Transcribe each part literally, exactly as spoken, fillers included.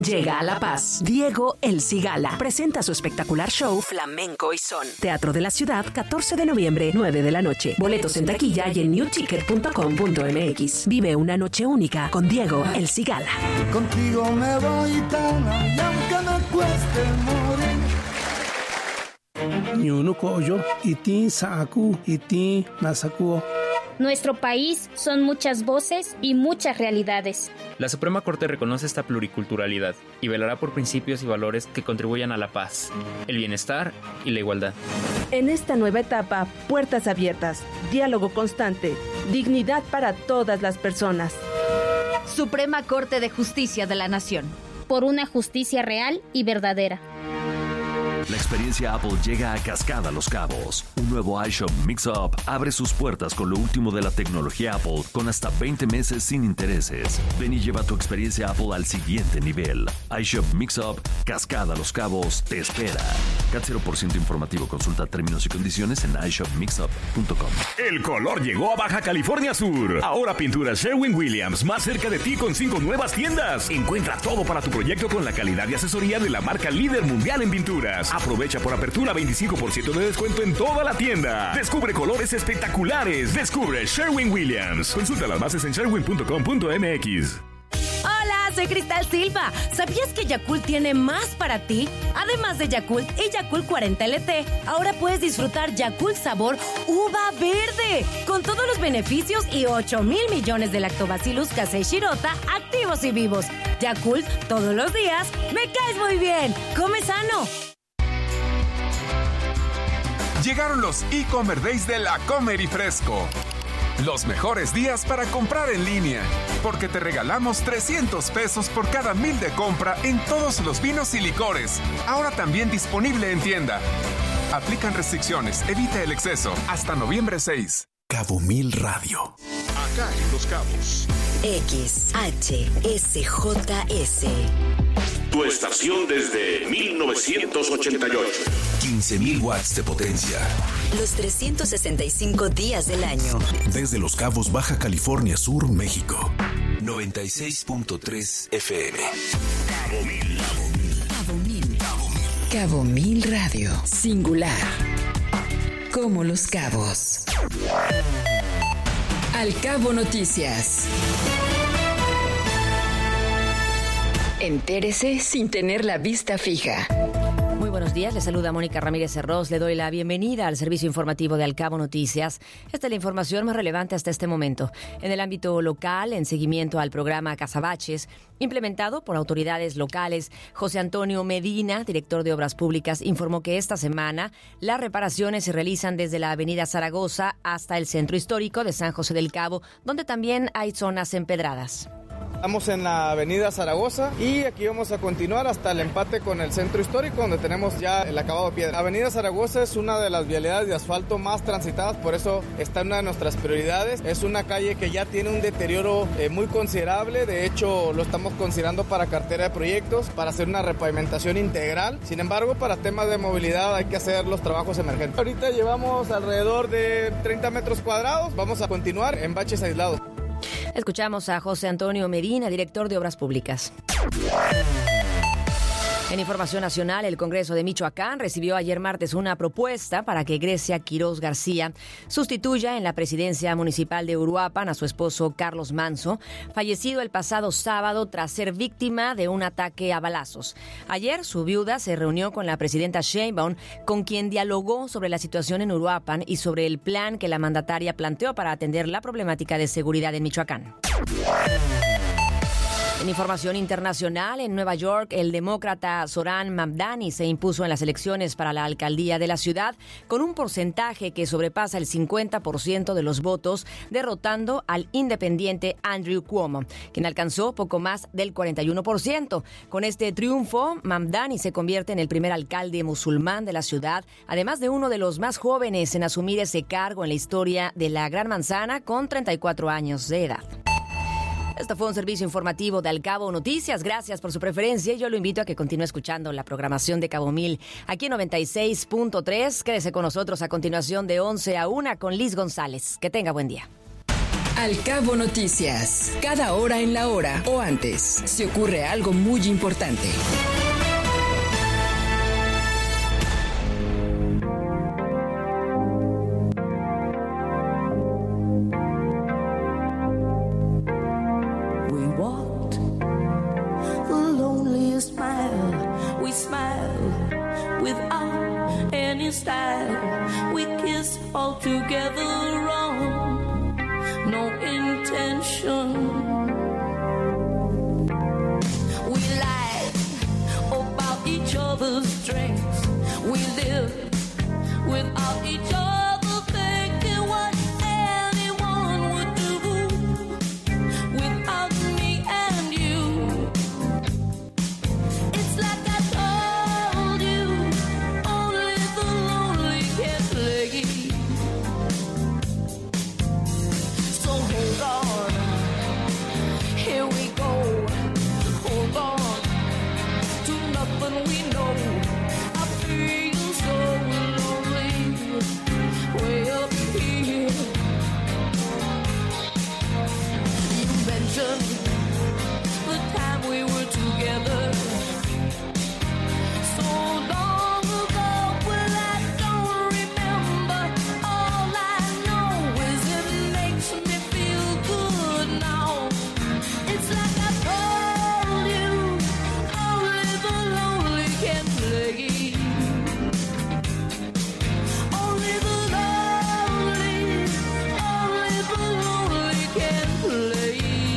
Llega a La Paz Diego El Cigala. Presenta su espectacular show Flamenco y Son. Teatro de la Ciudad, catorce de noviembre, nueve de la noche. Boletos en taquilla y en new ticket punto com punto m x. Vive una noche única con Diego El Cigala. Contigo me voy tan y aunque me cueste morir. Ñunuco yo, iti saaku, iti nasakuo. Nuestro país son muchas voces y muchas realidades. La Suprema Corte reconoce esta pluriculturalidad y velará por principios y valores que contribuyan a la paz, el bienestar y la igualdad. En esta nueva etapa, puertas abiertas, diálogo constante, dignidad para todas las personas. Suprema Corte de Justicia de la Nación. Por una justicia real y verdadera. La experiencia Apple llega a Cascada Los Cabos. Un nuevo iShop Mix-Up abre sus puertas con lo último de la tecnología Apple con hasta veinte meses sin intereses. Ven y lleva tu experiencia Apple al siguiente nivel. iShop Mix-Up Cascada Los Cabos te espera. C A T cero por ciento informativo. Consulta términos y condiciones en i shop mixup punto com. El color llegó a Baja California Sur. Ahora Pinturas Sherwin-Williams, más cerca de ti con cinco nuevas tiendas. Encuentra todo para tu proyecto con la calidad y asesoría de la marca líder mundial en pinturas. Aprovecha por apertura veinticinco por ciento de descuento en toda la tienda. Descubre colores espectaculares. Descubre Sherwin-Williams. Consulta las bases en sherwin punto com punto m x. Hola, soy Cristal Silva. ¿Sabías que Yakult tiene más para ti? Además de Yakult y Yakult cuarenta L T, ahora puedes disfrutar Yakult sabor uva verde, con todos los beneficios y ocho mil millones de lactobacillus casei shirota activos y vivos. Yakult, todos los días, me caes muy bien. Come sano. Llegaron los e-Commerce Days de La Comer y Fresco. Los mejores días para comprar en línea, porque te regalamos trescientos pesos por cada mil de compra en todos los vinos y licores. Ahora también disponible en tienda. Aplican restricciones, evita el exceso. Hasta noviembre seis. Cabo Mil Radio. Acá en Los Cabos. X H S J S. Tu estación desde mil novecientos ochenta y ocho. quince mil watts de potencia. Los trescientos sesenta y cinco días del año. Desde Los Cabos, Baja California Sur, México. noventa y seis punto tres F M. Cabo Mil. Cabo Mil. Cabo Mil. Cabo Mil Radio. Singular. Como Los Cabos. Al Cabo Noticias. Entérese sin tener la vista fija. Muy buenos días, le saluda Mónica Ramírez Herros. Le doy la bienvenida al servicio informativo de Al Cabo Noticias. Esta es la información más relevante hasta este momento. En el ámbito local, en seguimiento al programa Cazabaches, implementado por autoridades locales, José Antonio Medina, director de Obras Públicas, informó que esta semana las reparaciones se realizan desde la avenida Zaragoza hasta el centro histórico de San José del Cabo, donde también hay zonas empedradas. Estamos en la avenida Zaragoza y aquí vamos a continuar hasta el empate con el centro histórico, donde tenemos ya el acabado de piedra. La avenida Zaragoza es una de las vialidades de asfalto más transitadas, por eso está en una de nuestras prioridades. Es una calle que ya tiene un deterioro eh, muy considerable, de hecho lo estamos considerando para cartera de proyectos, para hacer una repavimentación integral. Sin embargo, para temas de movilidad hay que hacer los trabajos emergentes. Ahorita llevamos alrededor de treinta metros cuadrados, vamos a continuar en baches aislados. Escuchamos a José Antonio Medina, director de Obras Públicas. En información nacional, el Congreso de Michoacán recibió ayer martes una propuesta para que Grecia Quiroz García sustituya en la presidencia municipal de Uruapan a su esposo Carlos Manso, fallecido el pasado sábado tras ser víctima de un ataque a balazos. Ayer su viuda se reunió con la presidenta Sheinbaum, con quien dialogó sobre la situación en Uruapan y sobre el plan que la mandataria planteó para atender la problemática de seguridad en Michoacán. En información internacional, en Nueva York, el demócrata Zoran Mamdani se impuso en las elecciones para la alcaldía de la ciudad con un porcentaje que sobrepasa el cincuenta por ciento de los votos, derrotando al independiente Andrew Cuomo, quien alcanzó poco más del cuarenta y uno por ciento. Con este triunfo, Mamdani se convierte en el primer alcalde musulmán de la ciudad, además de uno de los más jóvenes en asumir ese cargo en la historia de la Gran Manzana, con treinta y cuatro años de edad. Esto fue un servicio informativo de Al Cabo Noticias. Gracias por su preferencia y yo lo invito a que continúe escuchando la programación de Cabo Mil aquí en noventa y seis punto tres. Quédese con nosotros a continuación de once a una con Liz González. Que tenga buen día. Al Cabo Noticias. Cada hora en la hora o antes, si ocurre algo muy importante. We walked the loneliest mile. We smiled without any style. We kissed all together wrong. No intention. We lied about each other's strengths. We lived without each other thinking what anyone would do without me and you. It's like I told you, only the lonely can play. Hold on, here we go. Hold on to nothing we know. I feel so lonely, way up here. You mentioned the time we were together, so long ago. Well, I don't remember. All I know is it makes me good now. It's like I told you, only the lonely can play. Only the lonely, only the lonely can play.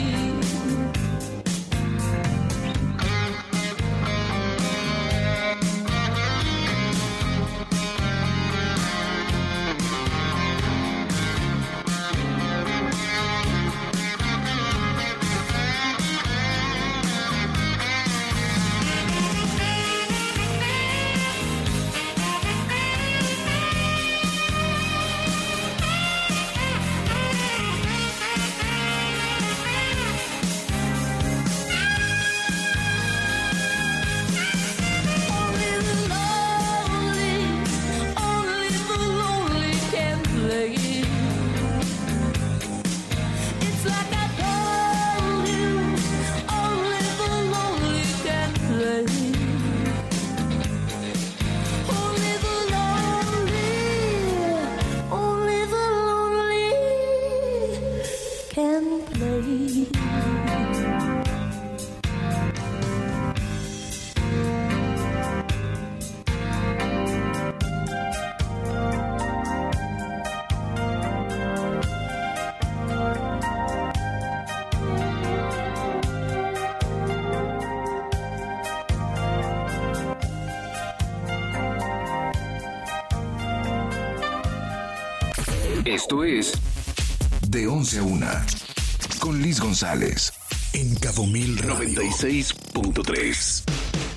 Esto es De once a una con Liz González en Cabo Mil Radio noventa y seis punto tres.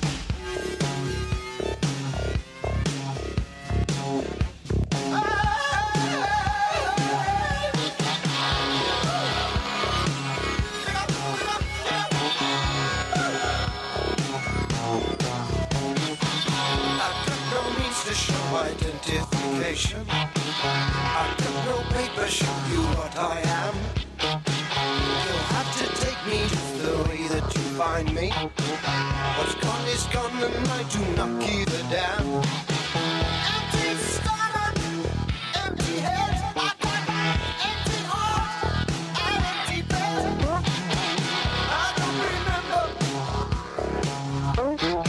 Identification. I got no paper show you what I am. You'll have to take me just the way that you find me. What's gone is gone and I do not give a damn. Empty stomach, empty head. I got empty heart and empty bed. I don't remember. I don't remember.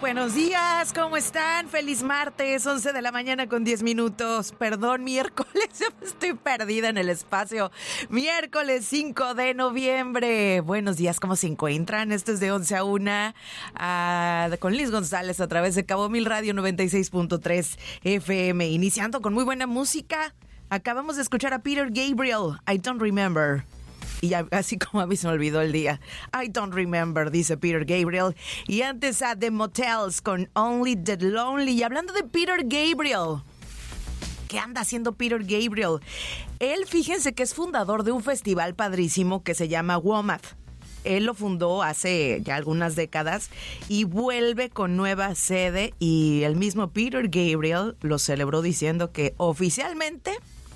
buenos días, ¿cómo están? Feliz martes, once de la mañana con diez minutos. Perdón, miércoles, yo estoy perdida en el espacio. Miércoles cinco de noviembre. Buenos días, ¿cómo se encuentran? Esto es de once a una uh, con Liz González a través de Cabo Mil Radio noventa y seis punto tres F M. Iniciando con muy buena música. Acabamos de escuchar a Peter Gabriel, I Don't Remember. Y ya, así como a mí se me olvidó el día. I don't remember, dice Peter Gabriel. Y antes a The Motels con Only the Lonely. Y hablando de Peter Gabriel, ¿qué anda haciendo Peter Gabriel? Él, fíjense que es fundador de un festival padrísimo que se llama WOMAD. Él lo fundó hace ya algunas décadas y vuelve con nueva sede. Y el mismo Peter Gabriel lo celebró diciendo que oficialmente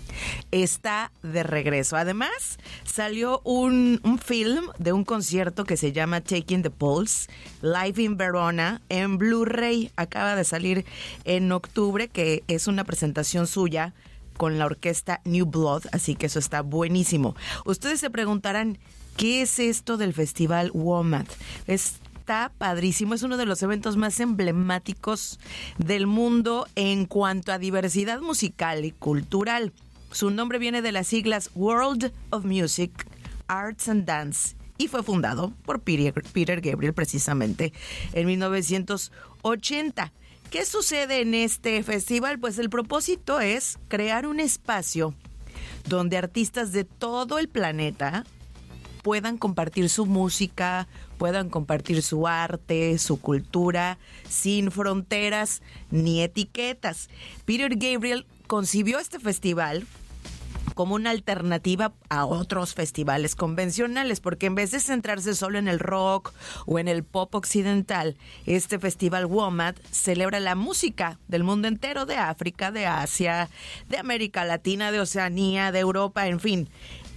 está de regreso. Además, salió un, un film de un concierto que se llama Taking the Pulse, Live in Verona, en Blu-ray. Acaba de salir en octubre, que es una presentación suya con la orquesta New Blood, así que eso está buenísimo. Ustedes se preguntarán, ¿qué es esto del Festival WOMAD? Es Está padrísimo, es uno de los eventos más emblemáticos del mundo en cuanto a diversidad musical y cultural. Su nombre viene de las siglas World of Music, Arts and Dance y fue fundado por Peter, Peter Gabriel precisamente en mil novecientos ochenta. ¿Qué sucede en este festival? Pues el propósito es crear un espacio donde artistas de todo el planeta puedan compartir su música, puedan compartir su arte, su cultura, sin fronteras ni etiquetas. Peter Gabriel concibió este festival como una alternativa a otros festivales convencionales, porque en vez de centrarse solo en el rock o en el pop occidental, este festival WOMAD celebra la música del mundo entero, de África, de Asia, de América Latina, de Oceanía, de Europa, en fin,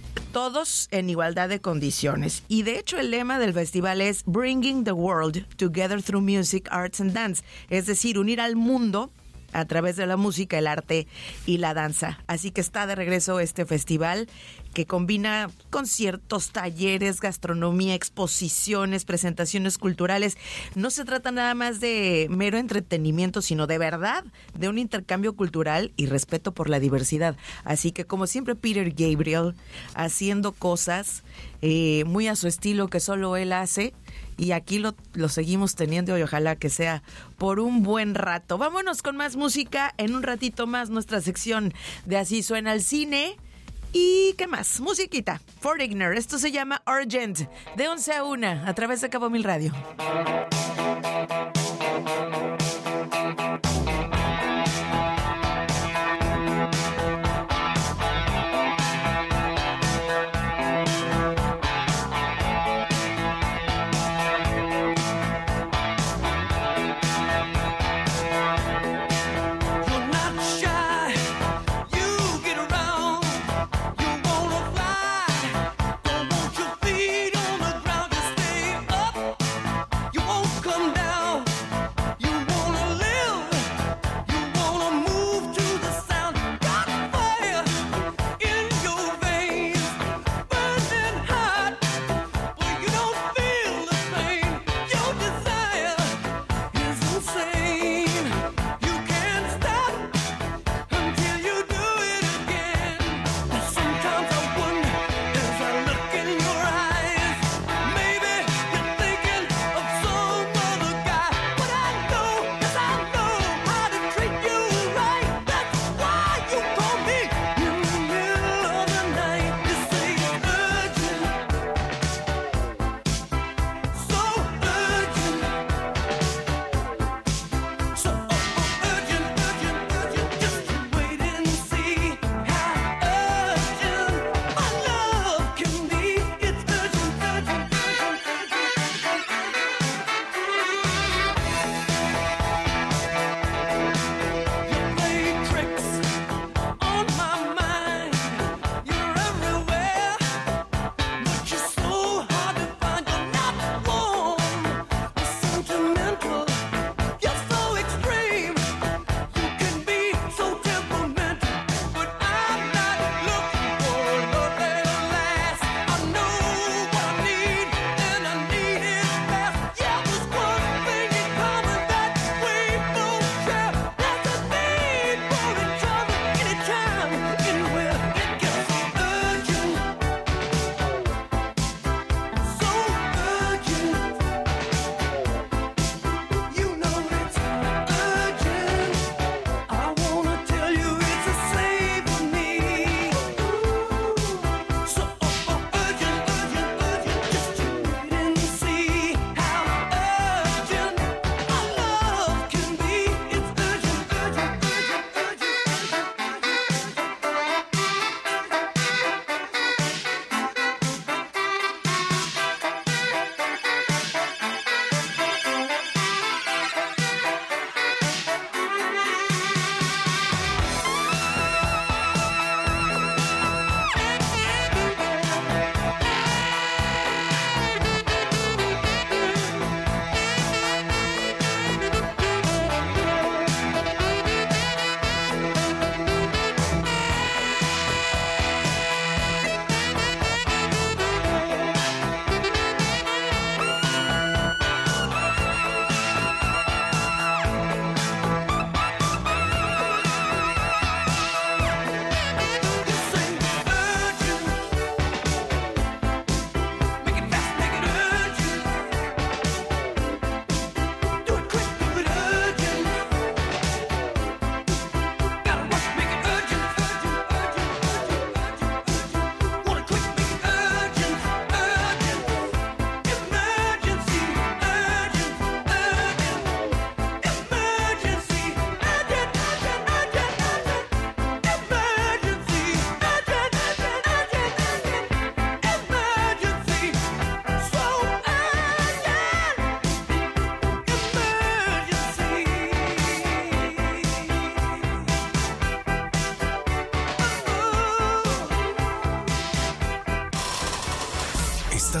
todos en igualdad de condiciones. Y de hecho el lema del festival es Bringing the World Together Through Music, Arts and Dance, es decir, unir al mundo a través de la música, el arte y la danza. Así que está de regreso este festival que combina conciertos, talleres, gastronomía, exposiciones, presentaciones culturales. No se trata nada más de mero entretenimiento, sino de verdad de un intercambio cultural y respeto por la diversidad. Así que, como siempre, Peter Gabriel haciendo cosas eh, muy a su estilo que solo él hace. Y aquí lo, lo seguimos teniendo y ojalá que sea por un buen rato. Vámonos con más música. En un ratito más nuestra sección de Así Suena el Cine. ¿Y qué más? Musiquita. Foreigner. Esto se llama Urgent. De once a una a través de Cabo Mil Radio. Come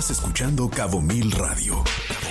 Estás escuchando Cabo Mil Radio.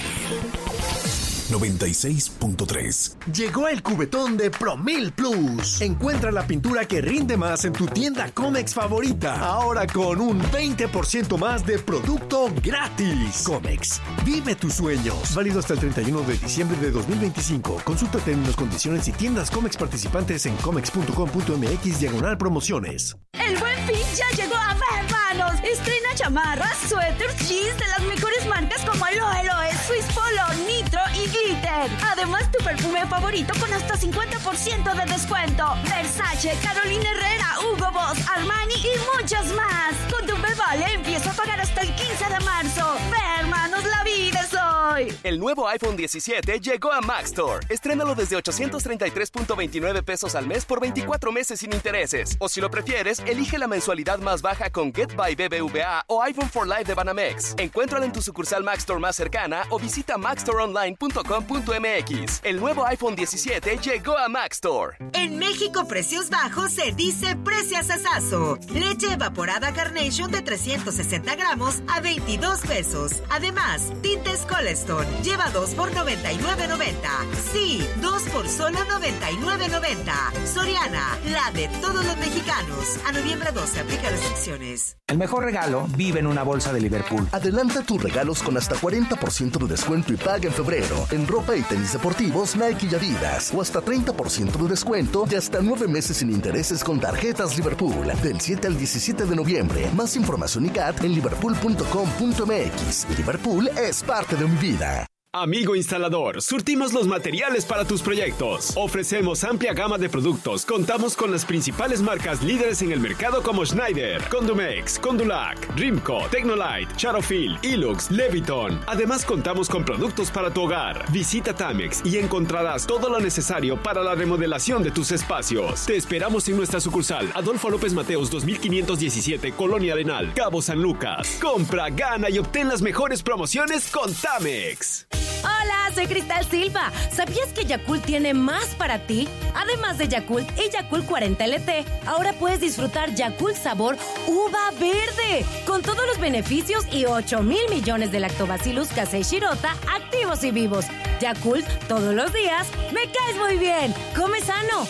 noventa y seis punto tres. Llegó el cubetón de Promil Plus. Encuentra la pintura que rinde más en tu tienda Comex favorita. Ahora con un veinte por ciento más de producto gratis. Comex, vive tus sueños. Válido hasta el treinta y uno de diciembre de dos mil veinticinco. Consulta términos, condiciones y tiendas Comex participantes en comex punto com punto m x diagonal promociones. El Buen Fin ya llegó a Verbanos. Estrena chamarras, suéteres, jeans de las mejores marcas como Aloe Eloe, Swiss Polo, Nitro y Glitter. Además, tu perfume favorito con hasta cincuenta por ciento de descuento. Versace, Carolina Herrera, Hugo Boss, Armani y muchos más. Con tu Vale empieza a pagar hasta el quince de marzo. Verbanos, la vida es hoy. El nuevo iPhone diecisiete llegó a Mac Store. Estrénalo desde ochocientos treinta y tres punto veintinueve pesos al mes por veinticuatro meses sin intereses. O si lo prefieres, elige la mensualidad más baja con Get by B B V A o iPhone for Life de Banamex. Encuéntralo en tu sucursal Mac Store más cercana o visita mac store online punto com punto m x. El nuevo iPhone diecisiete llegó a Mac Store. En México, precios bajos se dice precios asazo. Leche evaporada Carnation de trescientos sesenta gramos a veintidós pesos. Además, tintes Colestone. Lleva dos por noventa y nueve noventa. Sí, dos por solo noventa y nueve noventa. Soriana, la de todos los mexicanos. A noviembre doce, aplica restricciones. El mejor regalo vive en una bolsa de Liverpool. Adelanta tus regalos con hasta cuarenta por ciento de descuento y paga en febrero. En ropa y tenis deportivos Nike y Adidas. O hasta treinta por ciento de descuento y hasta nueve meses sin intereses con tarjetas Liverpool. Del siete al diecisiete de noviembre. Más información y C A T en liverpool punto com punto m x. Liverpool es parte de mi vida. Amigo instalador, surtimos los materiales para tus proyectos. Ofrecemos amplia gama de productos. Contamos con las principales marcas líderes en el mercado como Schneider, Condumex, Condulac, Rimco, Tecnolite, Charofil, Ilux, Leviton. Además contamos con productos para tu hogar. Visita Tamex y encontrarás todo lo necesario para la remodelación de tus espacios. Te esperamos en nuestra sucursal Adolfo López Mateos dos mil quinientos diecisiete, Colonia Arenal, Cabo San Lucas. Compra, gana y obtén las mejores promociones con Tamex. Hola, soy Cristal Silva. ¿Sabías que Yakult tiene más para ti? Además de Yakult y Yakult cuarenta L T, ahora puedes disfrutar Yakult sabor uva verde, con todos los beneficios y ocho mil millones de lactobacillus casei shirota activos y vivos. Yakult, todos los días, me caes muy bien. Come sano.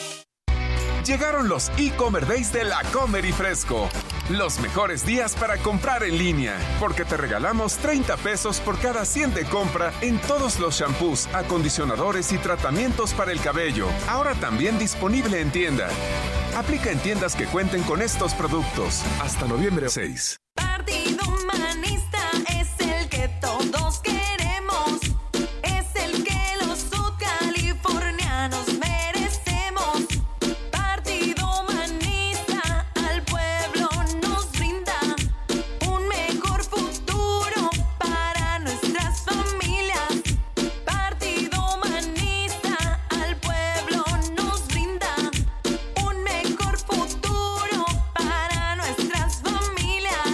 Llegaron los e-Comer Days de La Comer y Fresco. Los mejores días para comprar en línea, porque te regalamos treinta pesos por cada cien de compra en todos los shampoos, acondicionadores y tratamientos para el cabello. Ahora también disponible en tienda. Aplica en tiendas que cuenten con estos productos. Hasta noviembre seis. Partido Humanista es el que todos queremos. Es el que los sudcalifornianos merecemos. Partido Humanista al pueblo nos brinda un mejor futuro para nuestras familias. Partido Humanista al pueblo nos brinda un mejor futuro para nuestras familias.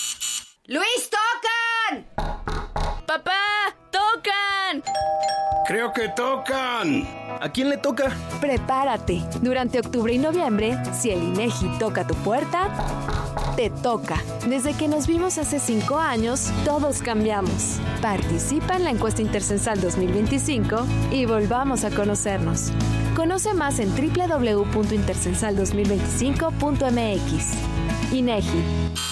¡Luis, tocan! ¡Papá, tocan! Creo que tocan. ¿A quién le toca? Prepárate. Durante octubre y noviembre, si el INEGI toca tu puerta, te toca. Desde que nos vimos hace cinco años, todos cambiamos. Participa en la encuesta Intercensal dos mil veinticinco y volvamos a conocernos. Conoce más en doble u doble u doble u punto intercensal dos mil veinticinco punto m x. INEGI.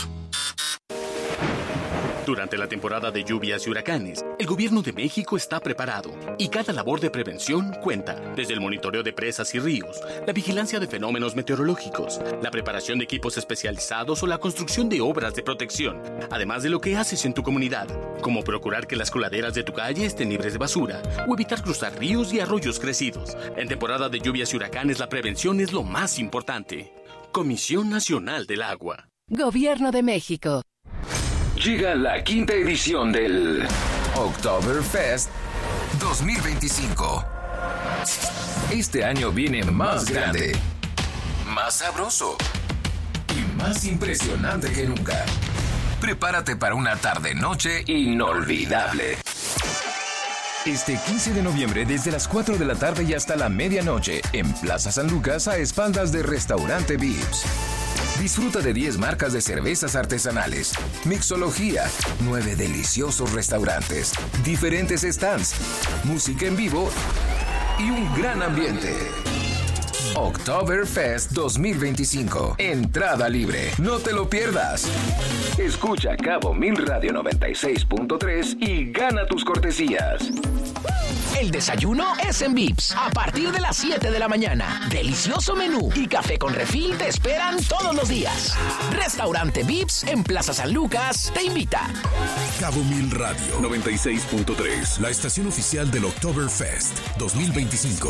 Durante la temporada de lluvias y huracanes, el gobierno de México está preparado y cada labor de prevención cuenta. Desde el monitoreo de presas y ríos, la vigilancia de fenómenos meteorológicos, la preparación de equipos especializados o la construcción de obras de protección, además de lo que haces en tu comunidad, como procurar que las coladeras de tu calle estén libres de basura o evitar cruzar ríos y arroyos crecidos. En temporada de lluvias y huracanes, la prevención es lo más importante. Comisión Nacional del Agua. Gobierno de México. Llega la quinta edición del Oktoberfest dos mil veinticinco. Este año viene más grande, más sabroso y más impresionante que nunca. Prepárate para una tarde-noche inolvidable. Este quince de noviembre desde las cuatro de la tarde y hasta la medianoche en Plaza San Lucas a espaldas de Restaurante Vips. Disfruta de diez marcas de cervezas artesanales, mixología, nueve deliciosos restaurantes, diferentes stands, música en vivo y un gran ambiente. Oktoberfest dos mil veinticinco. Entrada libre. No te lo pierdas. Escucha Cabo Mil Radio noventa y seis punto tres y gana tus cortesías. El desayuno es en Vips. A partir de las siete de la mañana. Delicioso menú y café con refil te esperan todos los días. Restaurante Vips en Plaza San Lucas te invita. Cabo Mil Radio noventa y seis punto tres. La estación oficial del Oktoberfest dos mil veinticinco.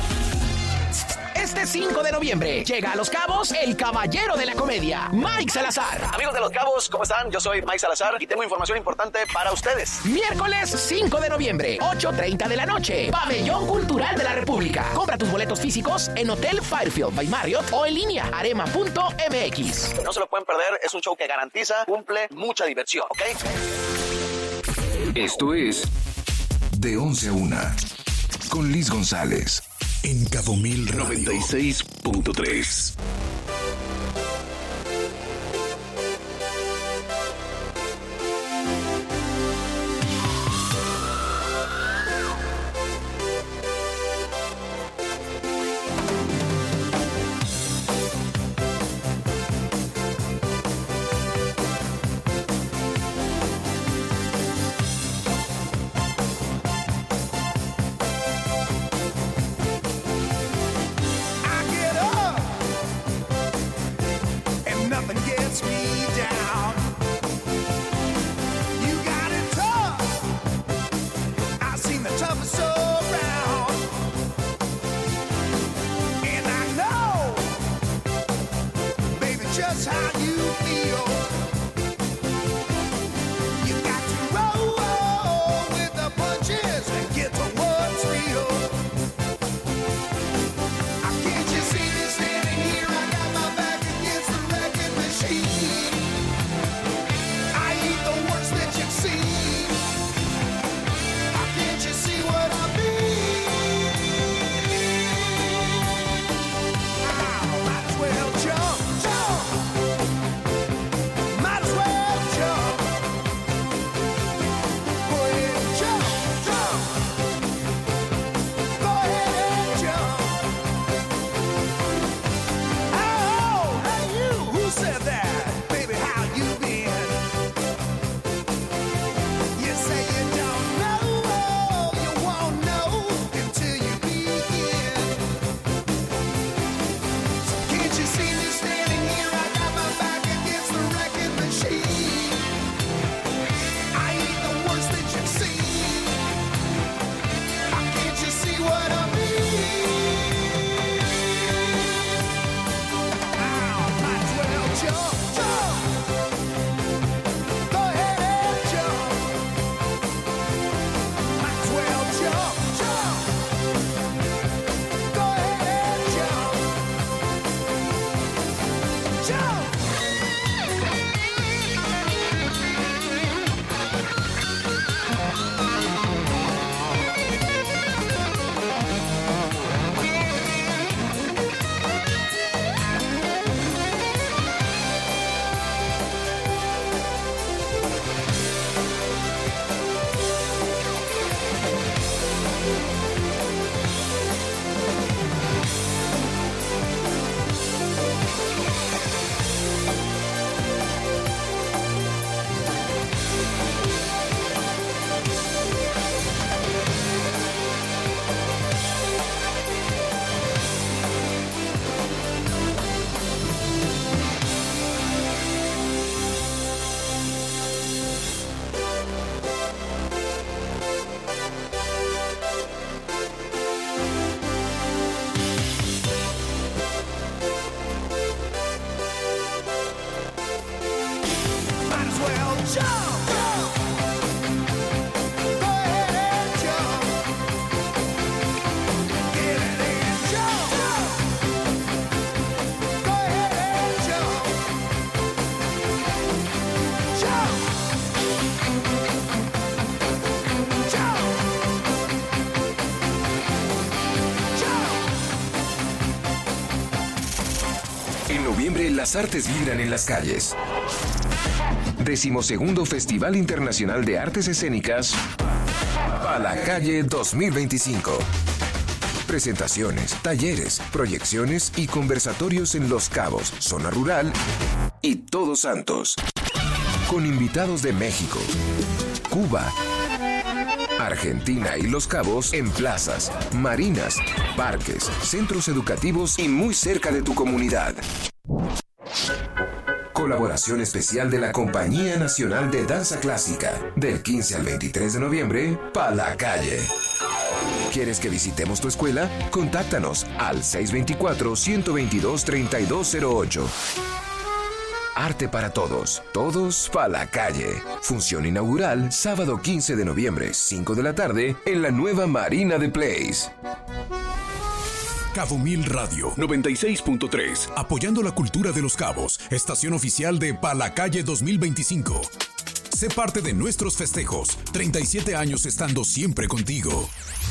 Este cinco de noviembre llega a Los Cabos el caballero de la comedia, Mike Salazar. Amigos de Los Cabos, ¿cómo están? Yo soy Mike Salazar y tengo información importante para ustedes. Miércoles cinco de noviembre, ocho treinta de la noche, Pabellón Cultural de la República. Compra tus boletos físicos en Hotel Fairfield by Marriott o en línea arema punto m x. No se lo pueden perder, es un show que garantiza, cumple mucha diversión, ¿ok? Esto es De once a una con Liz González. En Cabo Mil noventa y seis punto tres. noviembre las artes vibran en las calles. Decimosegundo Festival Internacional de Artes Escénicas Pa' la Calle dos mil veinticinco. Presentaciones, talleres, proyecciones y conversatorios en Los Cabos, Zona Rural y Todos Santos. Con invitados de México, Cuba, Argentina y Los Cabos en plazas, marinas, parques, centros educativos y muy cerca de tu comunidad. Colaboración especial de la Compañía Nacional de Danza Clásica, del quince al veintitrés de noviembre, Pa' la Calle. ¿Quieres que visitemos tu escuela? Contáctanos al seis dos cuatro, uno dos dos, tres dos cero ocho. Arte para todos, todos pa' la calle. Función inaugural, sábado quince de noviembre, cinco de la tarde, en la nueva Marina de Place. Cabo Mil Radio noventa y seis punto tres, apoyando la cultura de Los Cabos, estación oficial de Pa' la Calle dos mil veinticinco. Sé parte de nuestros festejos, treinta y siete años estando siempre contigo.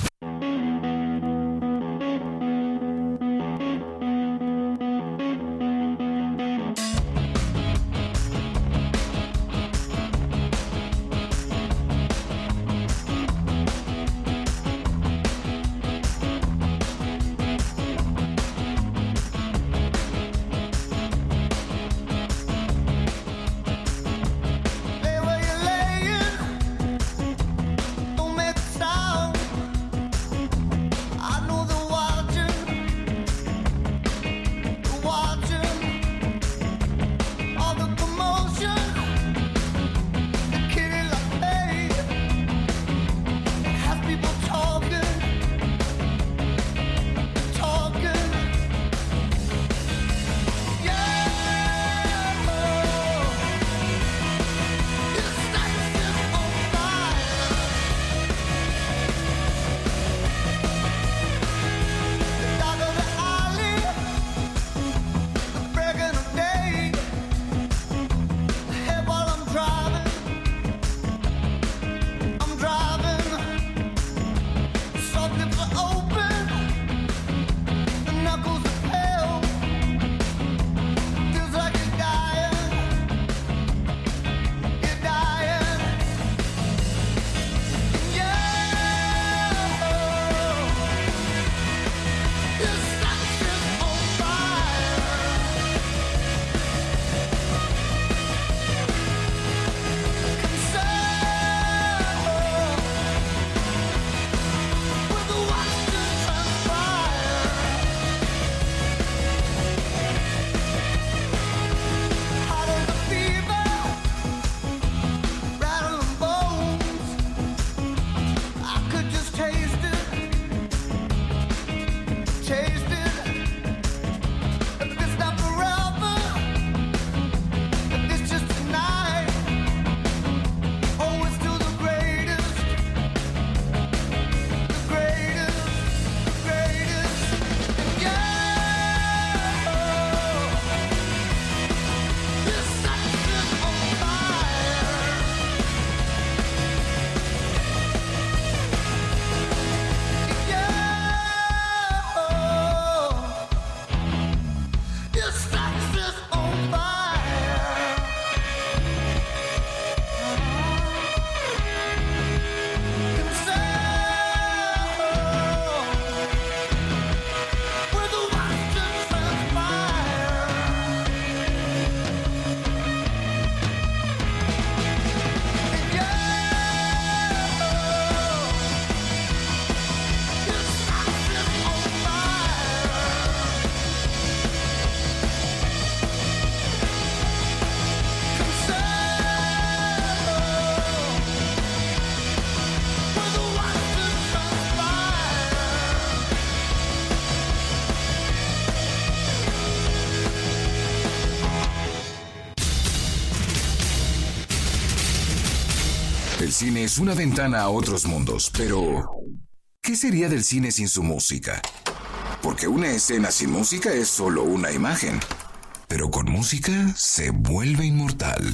El cine es una ventana a otros mundos, pero ¿qué sería del cine sin su música? Porque una escena sin música es solo una imagen, pero con música se vuelve inmortal.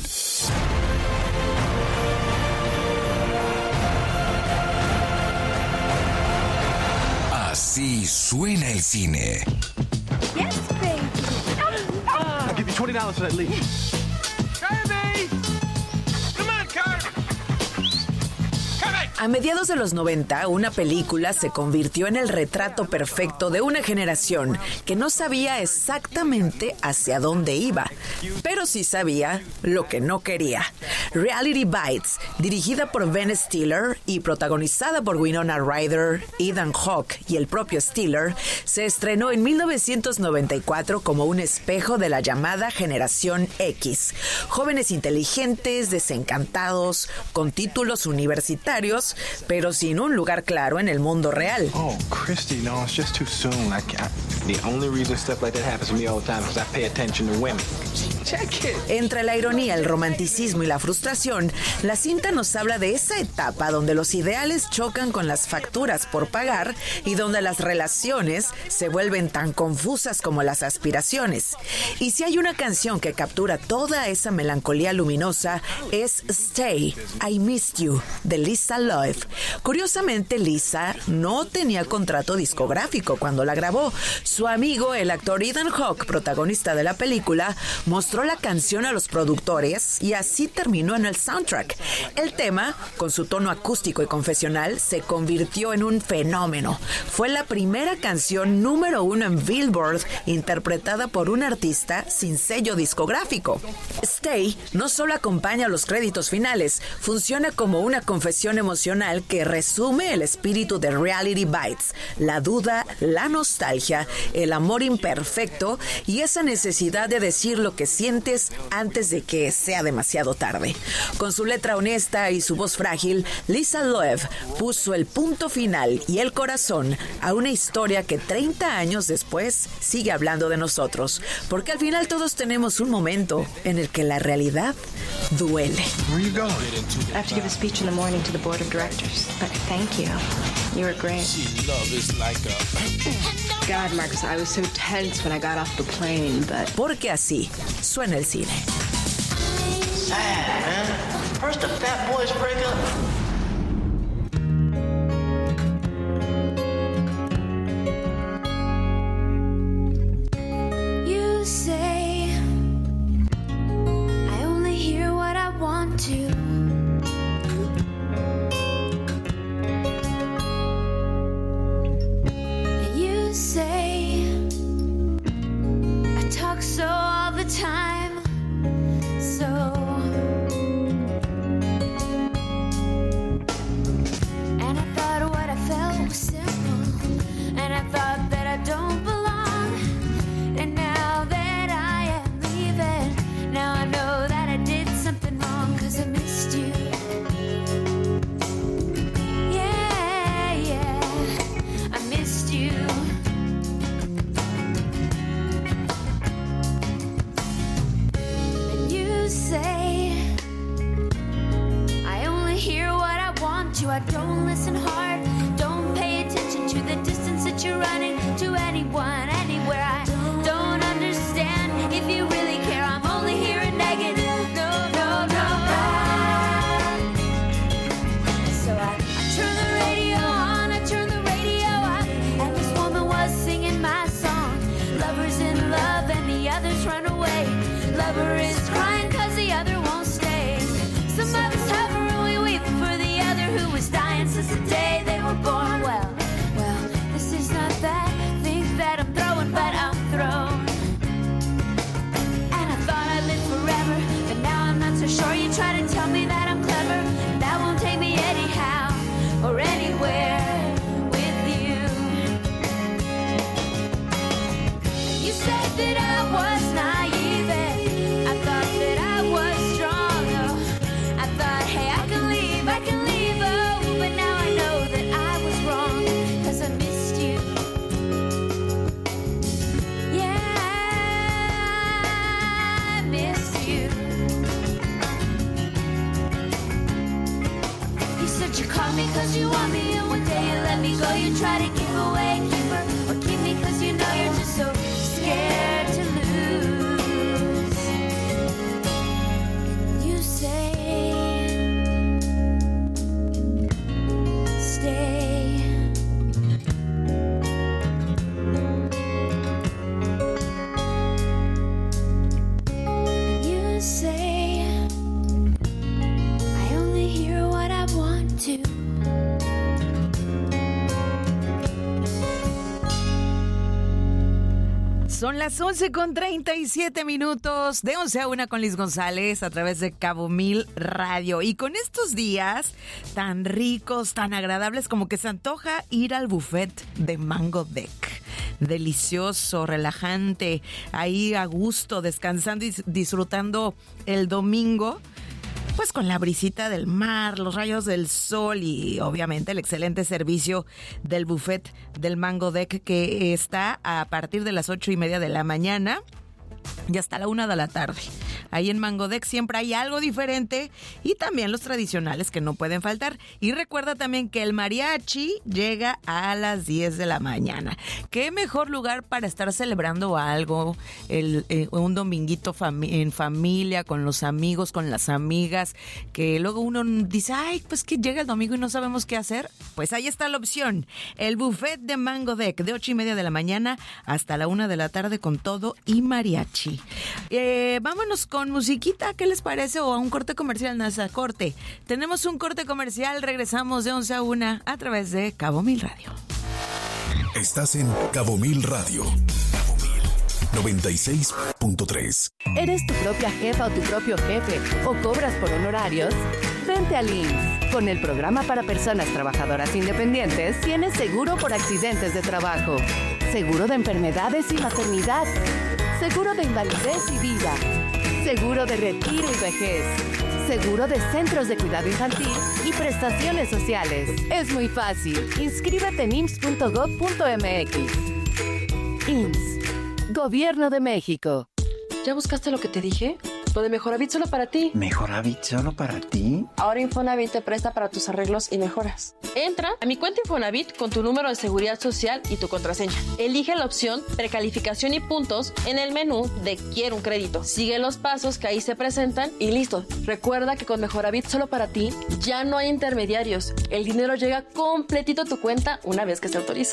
Así suena el cine. twenty dollars for that leaf. Kirby! Come on, Kirby! A mediados de los noventa, una película se convirtió en el retrato perfecto de una generación que no sabía exactamente hacia dónde iba, pero sí sabía lo que no quería. Reality Bites, dirigida por Ben Stiller y protagonizada por Winona Ryder, Ethan Hawke y el propio Stiller, se estrenó en mil novecientos noventa y cuatro como un espejo de la llamada Generación X. Jóvenes inteligentes, desencantados, con títulos universitarios, pero sin un lugar claro en el mundo real. Oh, Christy, no, it's just too soon. Like, I, the only reason stuff like that happens to me all the time is because I pay attention to women. Check it. Entre la ironía, el romanticismo y la frustración, la cinta nos habla de esa etapa donde los ideales chocan con las facturas por pagar y donde las relaciones se vuelven tan confusas como las aspiraciones. Y si hay una canción que captura toda esa melancolía luminosa, es Stay, I Missed You, de Lisa Love. Curiosamente, Lisa no tenía contrato discográfico cuando la grabó. Su amigo, el actor Ethan Hawke, protagonista de la película, mostró la canción a los productores y así terminó en el soundtrack. El tema, con su tono acústico y confesional, se convirtió en un fenómeno. Fue la primera canción número uno en Billboard interpretada por un artista sin sello discográfico. Stay no solo acompaña los créditos finales, funciona como una confesión emocional que resume el espíritu de Reality Bites, la duda, la nostalgia, el amor imperfecto y esa necesidad de decir lo que sientes antes de que sea demasiado tarde. Con su letra honesta y su voz frágil, Lisa Loeb puso el punto final y el corazón a una historia que treinta años después sigue hablando de nosotros, porque al final todos tenemos un momento en el que la realidad duele. Where you going? I have to give a speech in the morning to the board of directors. But thank you. You were great. God, Marcus, I was so tense when I got off the plane, but... Porque así suena el cine. Sad, man. First the Fat Boys break up. You say I only hear what I want to. You say I talk so all the time, so and I thought what I felt was simple, and I thought that I don't belong, and now that I am leaving, now I know that I did something wrong, 'cause I missed you. Yeah, yeah, I missed you. And you say I only hear what I want to. I don't listen hard, don't pay attention to the distance that you're running to anyone, anywhere. I don't understand if you really care. I'm only hearing negative. No, no, no. So I, I turn the radio on, I turn the radio up, and this woman was singing my song. Lover's in love and the others run away. Lover is crying 'cause the other won't stay. Some of us hover and we weep for the other who was dying since the day they were born. Well, well, this is not that. Son las once con treinta y siete minutos, de once a una con Liz González a través de Cabo Mil Radio. Y con estos días tan ricos, tan agradables, como que se antoja ir al buffet de Mango Deck. Delicioso, relajante, ahí a gusto, descansando y disfrutando el domingo. Pues con la brisita del mar, los rayos del sol y obviamente el excelente servicio del buffet del Mango Deck, que está a partir de las ocho y media de la mañana y hasta la una de la tarde. Ahí en Mango Deck siempre hay algo diferente y también los tradicionales que no pueden faltar. Y recuerda también que el mariachi llega a las diez de la mañana. Qué mejor lugar para estar celebrando algo, el, eh, un dominguito fami- en familia, con los amigos, con las amigas, que luego uno dice, ay, pues que llega el domingo y no sabemos qué hacer. Pues ahí está la opción. El buffet de Mango Deck de ocho y media de la mañana hasta la una de la tarde con todo y mariachi. Eh, vámonos con musiquita, ¿qué les parece? O a un corte comercial, Nasa, corte. Tenemos un corte comercial, regresamos de once a una a través de Cabo Mil Radio. Estás en Cabo Mil Radio. noventa y seis punto tres. ¿Eres tu propia jefa o tu propio jefe o cobras por honorarios? Vente al I M S S. Con el programa para personas trabajadoras independientes tienes seguro por accidentes de trabajo, seguro de enfermedades y maternidad, seguro de invalidez y vida, seguro de retiro y vejez, seguro de centros de cuidado infantil y prestaciones sociales. Es muy fácil. Inscríbete en I M S S punto gov punto m x. I M S S, Gobierno de México. ¿Ya buscaste lo que te dije? Lo de Mejoravit solo para ti. ¿Mejoravit solo para ti? Ahora Infonavit te presta para tus arreglos y mejoras. Entra a mi cuenta Infonavit con tu número de seguridad social y tu contraseña. Elige la opción Precalificación y puntos en el menú de Quiero un crédito. Sigue los pasos que ahí se presentan y listo. Recuerda que con Mejoravit solo para ti ya no hay intermediarios. El dinero llega completito a tu cuenta una vez que se autoriza.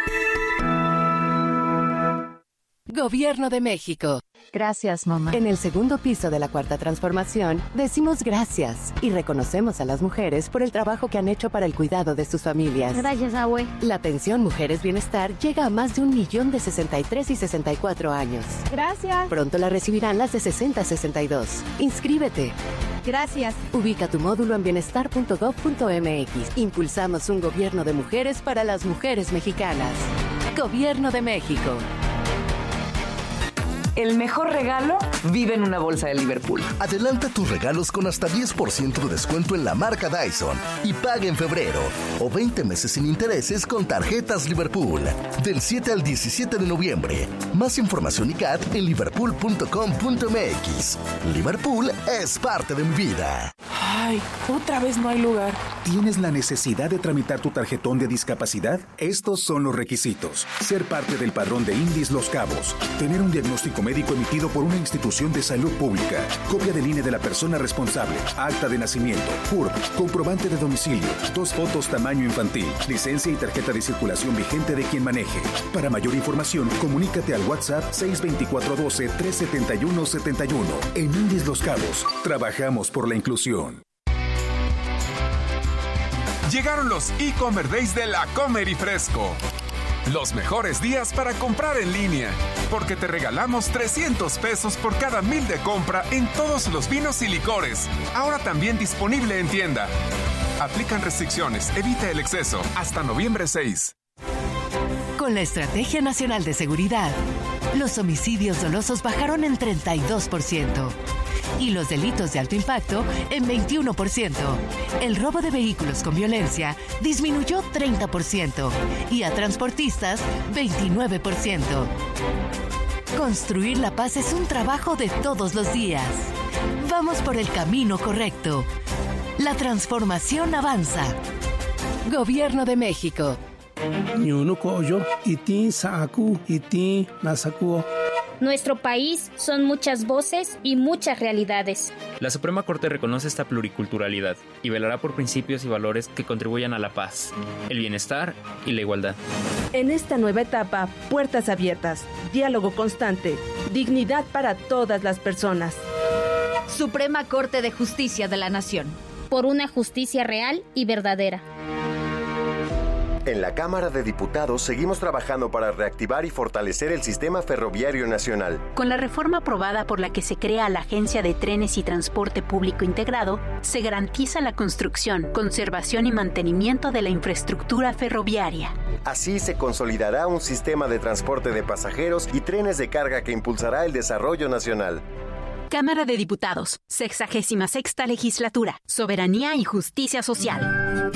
Gobierno de México. Gracias, mamá. En el segundo piso de la Cuarta Transformación, decimos gracias y reconocemos a las mujeres por el trabajo que han hecho para el cuidado de sus familias. Gracias, abue. La pensión Mujeres Bienestar llega a más de un millón de sesenta y tres y sesenta y cuatro años. Gracias. Pronto la recibirán las de sesenta a sesenta y dos. Inscríbete. Gracias. Ubica tu módulo en bienestar punto gov punto m x. Impulsamos un gobierno de mujeres para las mujeres mexicanas. Gobierno de México. El mejor regalo vive en una bolsa de Liverpool. Adelanta tus regalos con hasta diez por ciento de descuento en la marca Dyson y paga en febrero o veinte meses sin intereses con tarjetas Liverpool. Del siete al diecisiete de noviembre. Más información y C A T en liverpool punto com punto m x. Liverpool es parte de mi vida. Ay, otra vez no hay lugar. ¿Tienes la necesidad de tramitar tu tarjetón de discapacidad? Estos son los requisitos. Ser parte del padrón de INDIS Los Cabos. Tener un diagnóstico médico emitido por una institución de salud pública. Copia del I N E de la persona responsable. Acta de nacimiento. C U R P. Comprobante de domicilio. Dos fotos tamaño infantil. Licencia y tarjeta de circulación vigente de quien maneje. Para mayor información, comunícate al WhatsApp seis dos cuatro uno dos tres siete uno siete uno. En INDIS Los Cabos, trabajamos por la inclusión. Llegaron los e-Commerce Days de la Comer y Fresco. Los mejores días para comprar en línea, porque te regalamos trescientos pesos por cada mil de compra en todos los vinos y licores. Ahora también disponible en tienda. Aplican restricciones, evita el exceso. Hasta noviembre seis. Con la Estrategia Nacional de Seguridad, los homicidios dolosos bajaron en treinta y dos por ciento. Y los delitos de alto impacto en veintiuno por ciento. El robo de vehículos con violencia disminuyó treinta por ciento y a transportistas veintinueve por ciento. Construir la paz es un trabajo de todos los días. Vamos por el camino correcto. La transformación avanza. Gobierno de México. Nuestro país son muchas voces y muchas realidades. La Suprema Corte reconoce esta pluriculturalidad y velará por principios y valores que contribuyan a la paz, el bienestar y la igualdad. En esta nueva etapa, puertas abiertas, diálogo constante, dignidad para todas las personas. Suprema Corte de Justicia de la Nación. Por una justicia real y verdadera. En la Cámara de Diputados seguimos trabajando para reactivar y fortalecer el sistema ferroviario nacional. Con la reforma aprobada por la que se crea la Agencia de Trenes y Transporte Público Integrado, se garantiza la construcción, conservación y mantenimiento de la infraestructura ferroviaria. Así se consolidará un sistema de transporte de pasajeros y trenes de carga que impulsará el desarrollo nacional. Cámara de Diputados, sexagésima sexta legislatura, soberanía y justicia social.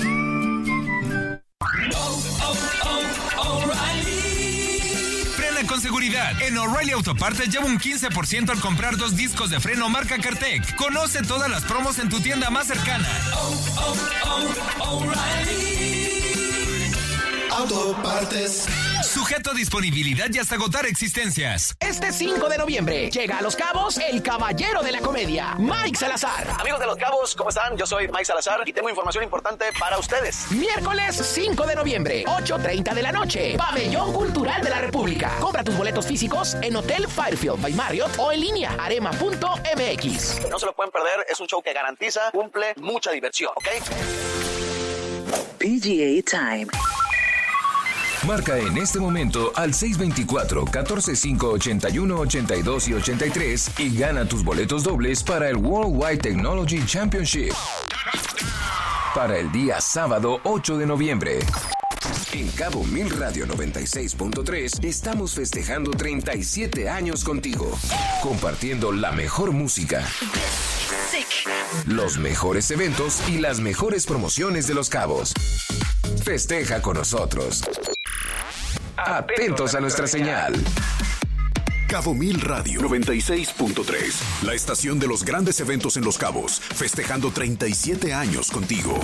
Frena con seguridad. En O'Reilly Auto Parts lleva un quince por ciento al comprar dos discos de freno marca Cartec. Conoce todas las promos en tu tienda más cercana. Oh, oh, oh, O'Reilly Auto Parts. Sujeto a disponibilidad y hasta agotar existencias. Este cinco de noviembre llega a Los Cabos el caballero de la comedia, Mike Salazar. Amigos de Los Cabos, ¿cómo están? Yo soy Mike Salazar y tengo información importante para ustedes. Miércoles cinco de noviembre, ocho treinta de la noche, Pabellón Cultural de la República. Compra tus boletos físicos en Hotel Fairfield by Marriott o en línea arema punto m x. No se lo pueden perder, es un show que garantiza, cumple mucha diversión, ¿ok? P G A Time. Marca en este momento al seis dos cuatro, uno cuatro cinco, ocho uno, ocho dos y ochenta y tres y gana tus boletos dobles para el Worldwide Technology Championship para el día sábado ocho de noviembre. En Cabo Mil Radio noventa y seis punto tres estamos festejando treinta y siete años contigo, compartiendo la mejor música, los mejores eventos y las mejores promociones de Los Cabos. Festeja con nosotros. Atentos a nuestra señal. Cabo Mil Radio noventa y seis punto tres, la estación de los grandes eventos en Los Cabos, festejando treinta y siete años contigo.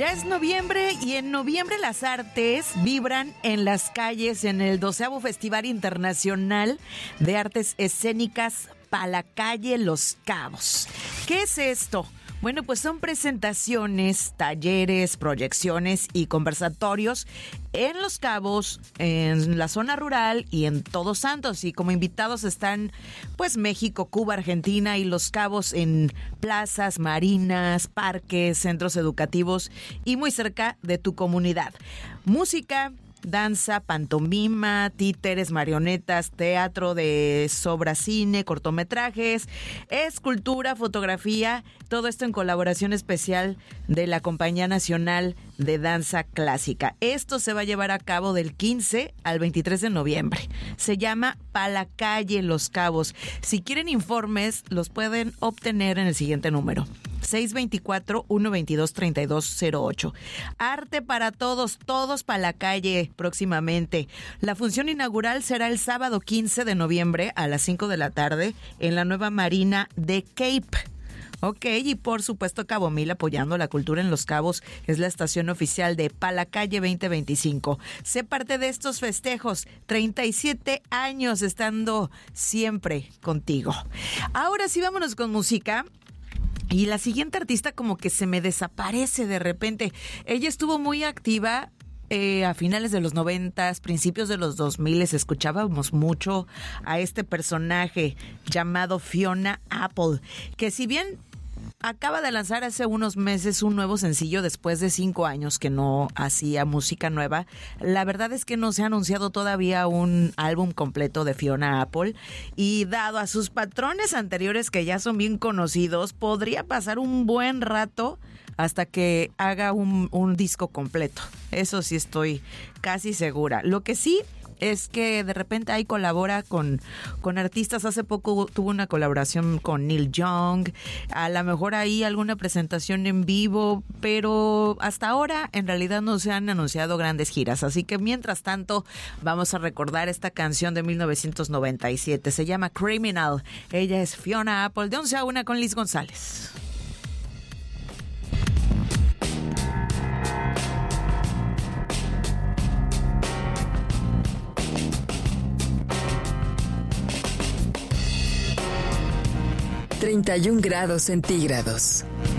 Ya es noviembre y en noviembre las artes vibran en las calles en el doceavo Festival Internacional de Artes Escénicas Palacalle Los Cabos. ¿Qué es esto? Bueno, pues son presentaciones, talleres, proyecciones y conversatorios en Los Cabos, en la zona rural y en Todos Santos. Y como invitados están pues México, Cuba, Argentina y Los Cabos en plazas, marinas, parques, centros educativos y muy cerca de tu comunidad. Música, danza, pantomima, títeres, marionetas, teatro de sobra, cine, cortometrajes, escultura, fotografía, todo esto en colaboración especial de la Compañía Nacional de Danza Clásica. Esto se va a llevar a cabo del quince al veintitrés de noviembre. Se llama Palacalle Los Cabos. Si quieren informes, los pueden obtener en el siguiente número: seis dos cuatro, uno dos dos, tres dos cero ocho. Arte para todos, todos para la calle próximamente. La función inaugural será el sábado quince de noviembre a las cinco de la tarde en la nueva marina de Cape. Ok, y por supuesto Cabo Mil, apoyando la cultura en Los Cabos, es la estación oficial de Palacalle veinte veinticinco. Sé parte de estos festejos, treinta y siete años estando siempre contigo. Ahora sí, vámonos con música. Y la siguiente artista como que se me desaparece de repente. Ella estuvo muy activa eh, a finales de los noventas, principios de los dos miles. Escuchábamos mucho a este personaje llamado Fiona Apple, que si bien acaba de lanzar hace unos meses un nuevo sencillo después de cinco años que no hacía música nueva, la verdad es que no se ha anunciado todavía un álbum completo de Fiona Apple, y dado a sus patrones anteriores que ya son bien conocidos, podría pasar un buen rato hasta que haga un, un disco completo. Eso sí estoy casi segura. Lo que sí es que de repente ahí colabora con, con artistas. Hace poco tuvo una colaboración con Neil Young, a lo mejor ahí alguna presentación en vivo, pero hasta ahora en realidad no se han anunciado grandes giras. Así que mientras tanto vamos a recordar esta canción de mil novecientos noventa y siete. Se llama Criminal. Ella es Fiona Apple, de once a una con Liz González. treinta y un grados centígrados.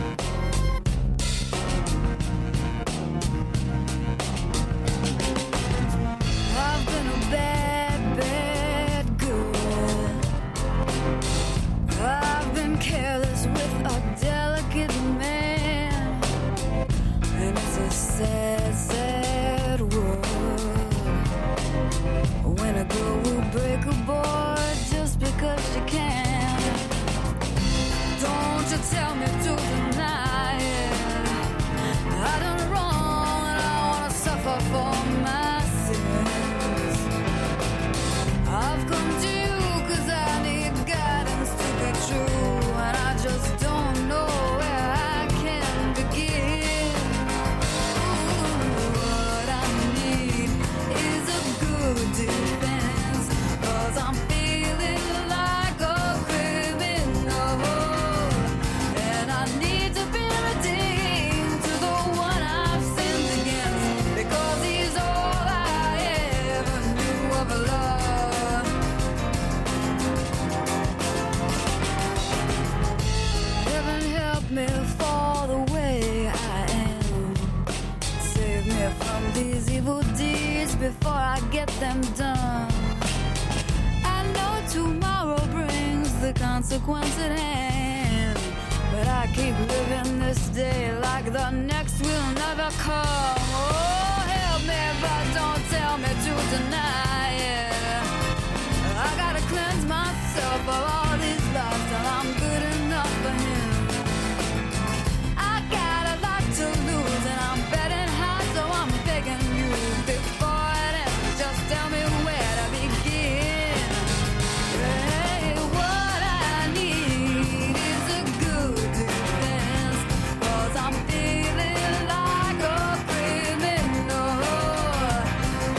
I've been a bad, bad girl. I've been careless with a delicate man, and it's a sad, sad world when a girl will break a boy just because she can. Don't you tell me to deny it. I done wrong and I wanna suffer for my sins. I've come to you cause I need guidance to be true, and I just don't know where I can begin. Ooh, what I need is a good defense, cause I'm feeling like a criminal. I need to be redeemed to the one I've sinned against, because he's all I ever knew of love. Heaven help me fall the way I am. Save me from these evil deeds before I get them done. I know tomorrow brings the consequence at hand, but I keep living this day like the next will never come. Oh, help me, but don't tell me to deny it. I gotta cleanse myself of all these lies till I'm good enough for him. I got a lot to lose and I'm betting high, so I'm begging you before it ends, just tell me where to begin. Hey, what I need is a good defense, cause I'm feeling like a criminal.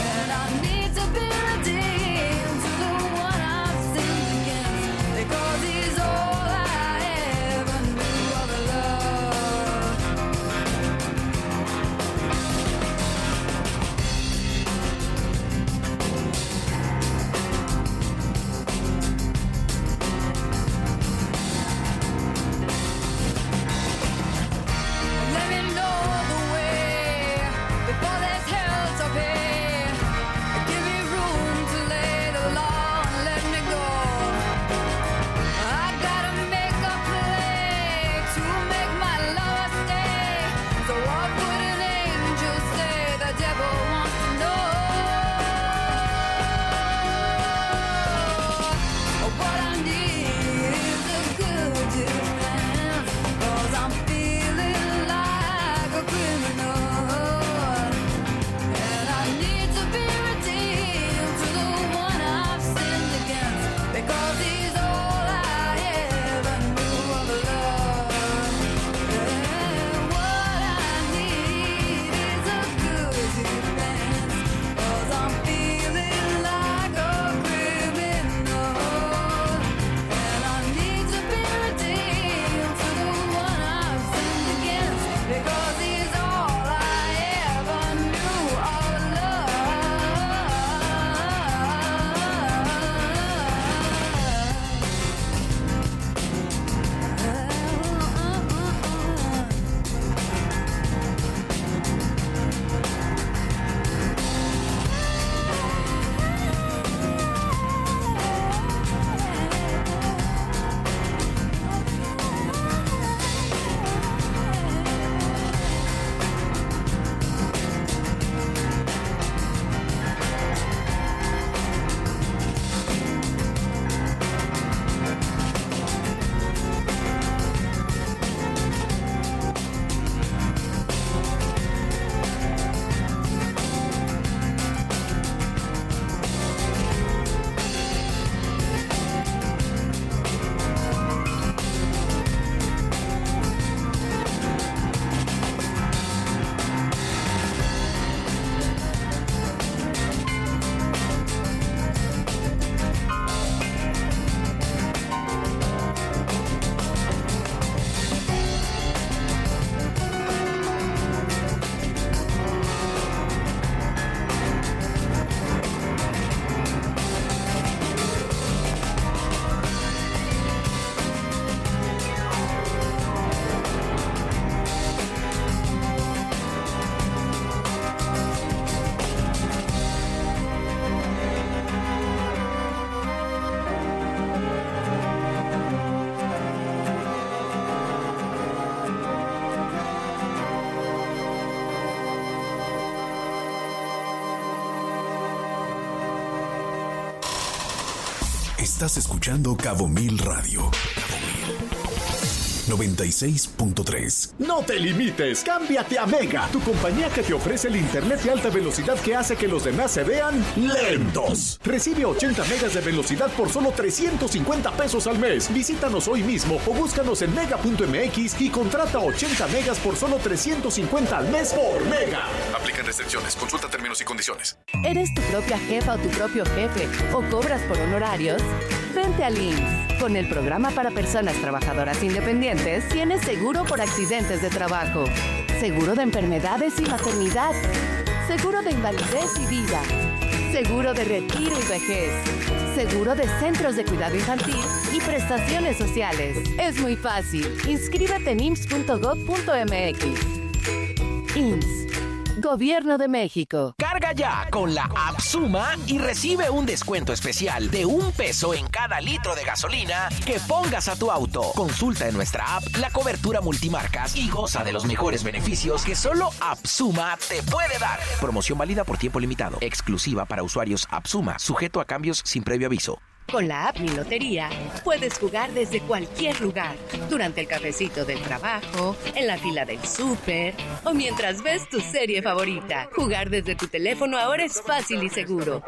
Estás escuchando Cabo Mil Radio. Cabo Mil. noventa y seis punto tres. No te limites, cámbiate a Mega, tu compañía que te ofrece el internet de alta velocidad que hace que los demás se vean lentos. Recibe ochenta megas de velocidad por solo trescientos cincuenta pesos al mes. Visítanos hoy mismo o búscanos en mega punto m x y contrata ochenta megas por solo trescientos cincuenta al mes por mega. Aplican restricciones, consulta términos y condiciones. ¿Eres tu propia jefa o tu propio jefe o cobras por honorarios? Vente al I M S S. Con el programa para personas trabajadoras independientes, tienes seguro por accidentes de trabajo, seguro de enfermedades y maternidad, seguro de invalidez y vida, seguro de retiro y vejez, seguro de centros de cuidado infantil y prestaciones sociales. Es muy fácil. Inscríbete en i m s s punto gov punto m x. I M S S. Gobierno de México. Carga ya con la app Suma y recibe un descuento especial de un peso en cada litro de gasolina que pongas a tu auto. Consulta en nuestra app la cobertura multimarcas y goza de los mejores beneficios que solo App Suma te puede dar. Promoción válida por tiempo limitado. Exclusiva para usuarios App Suma. Sujeto a cambios sin previo aviso. Con la app Mi Lotería puedes jugar desde cualquier lugar, durante el cafecito del trabajo, en la fila del súper o mientras ves tu serie favorita. Jugar desde tu teléfono ahora es fácil y seguro.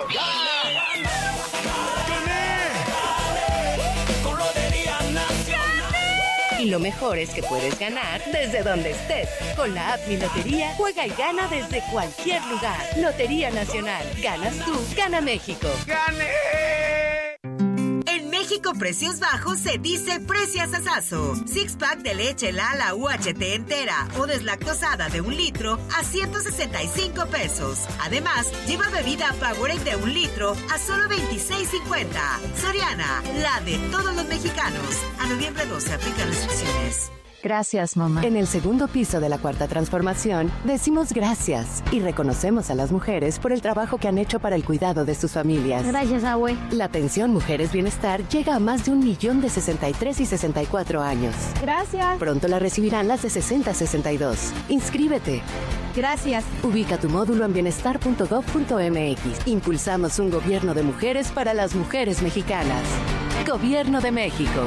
Y lo mejor es que puedes ganar desde donde estés. Con la app Mi Lotería, juega y gana desde cualquier lugar. Lotería Nacional. Ganas tú, gana México. ¡Gané! En México, precios bajos se dice preciazazazo. Six pack de leche Lala U H T entera o deslactosada de un litro a ciento sesenta y cinco pesos. Además, lleva bebida Powerade de un litro a solo veintiséis cincuenta. Soriana, la de todos los mexicanos. A noviembre doce aplican restricciones. Gracias, mamá. En el segundo piso de la Cuarta Transformación, decimos gracias y reconocemos a las mujeres por el trabajo que han hecho para el cuidado de sus familias. Gracias, abue. La pensión Mujeres Bienestar llega a más de un millón de sesenta y tres y sesenta y cuatro años. Gracias. Pronto la recibirán las de sesenta a sesenta y dos. Inscríbete. Gracias. Ubica tu módulo en bienestar punto gov punto m x. Impulsamos un gobierno de mujeres para las mujeres mexicanas. Gobierno de México.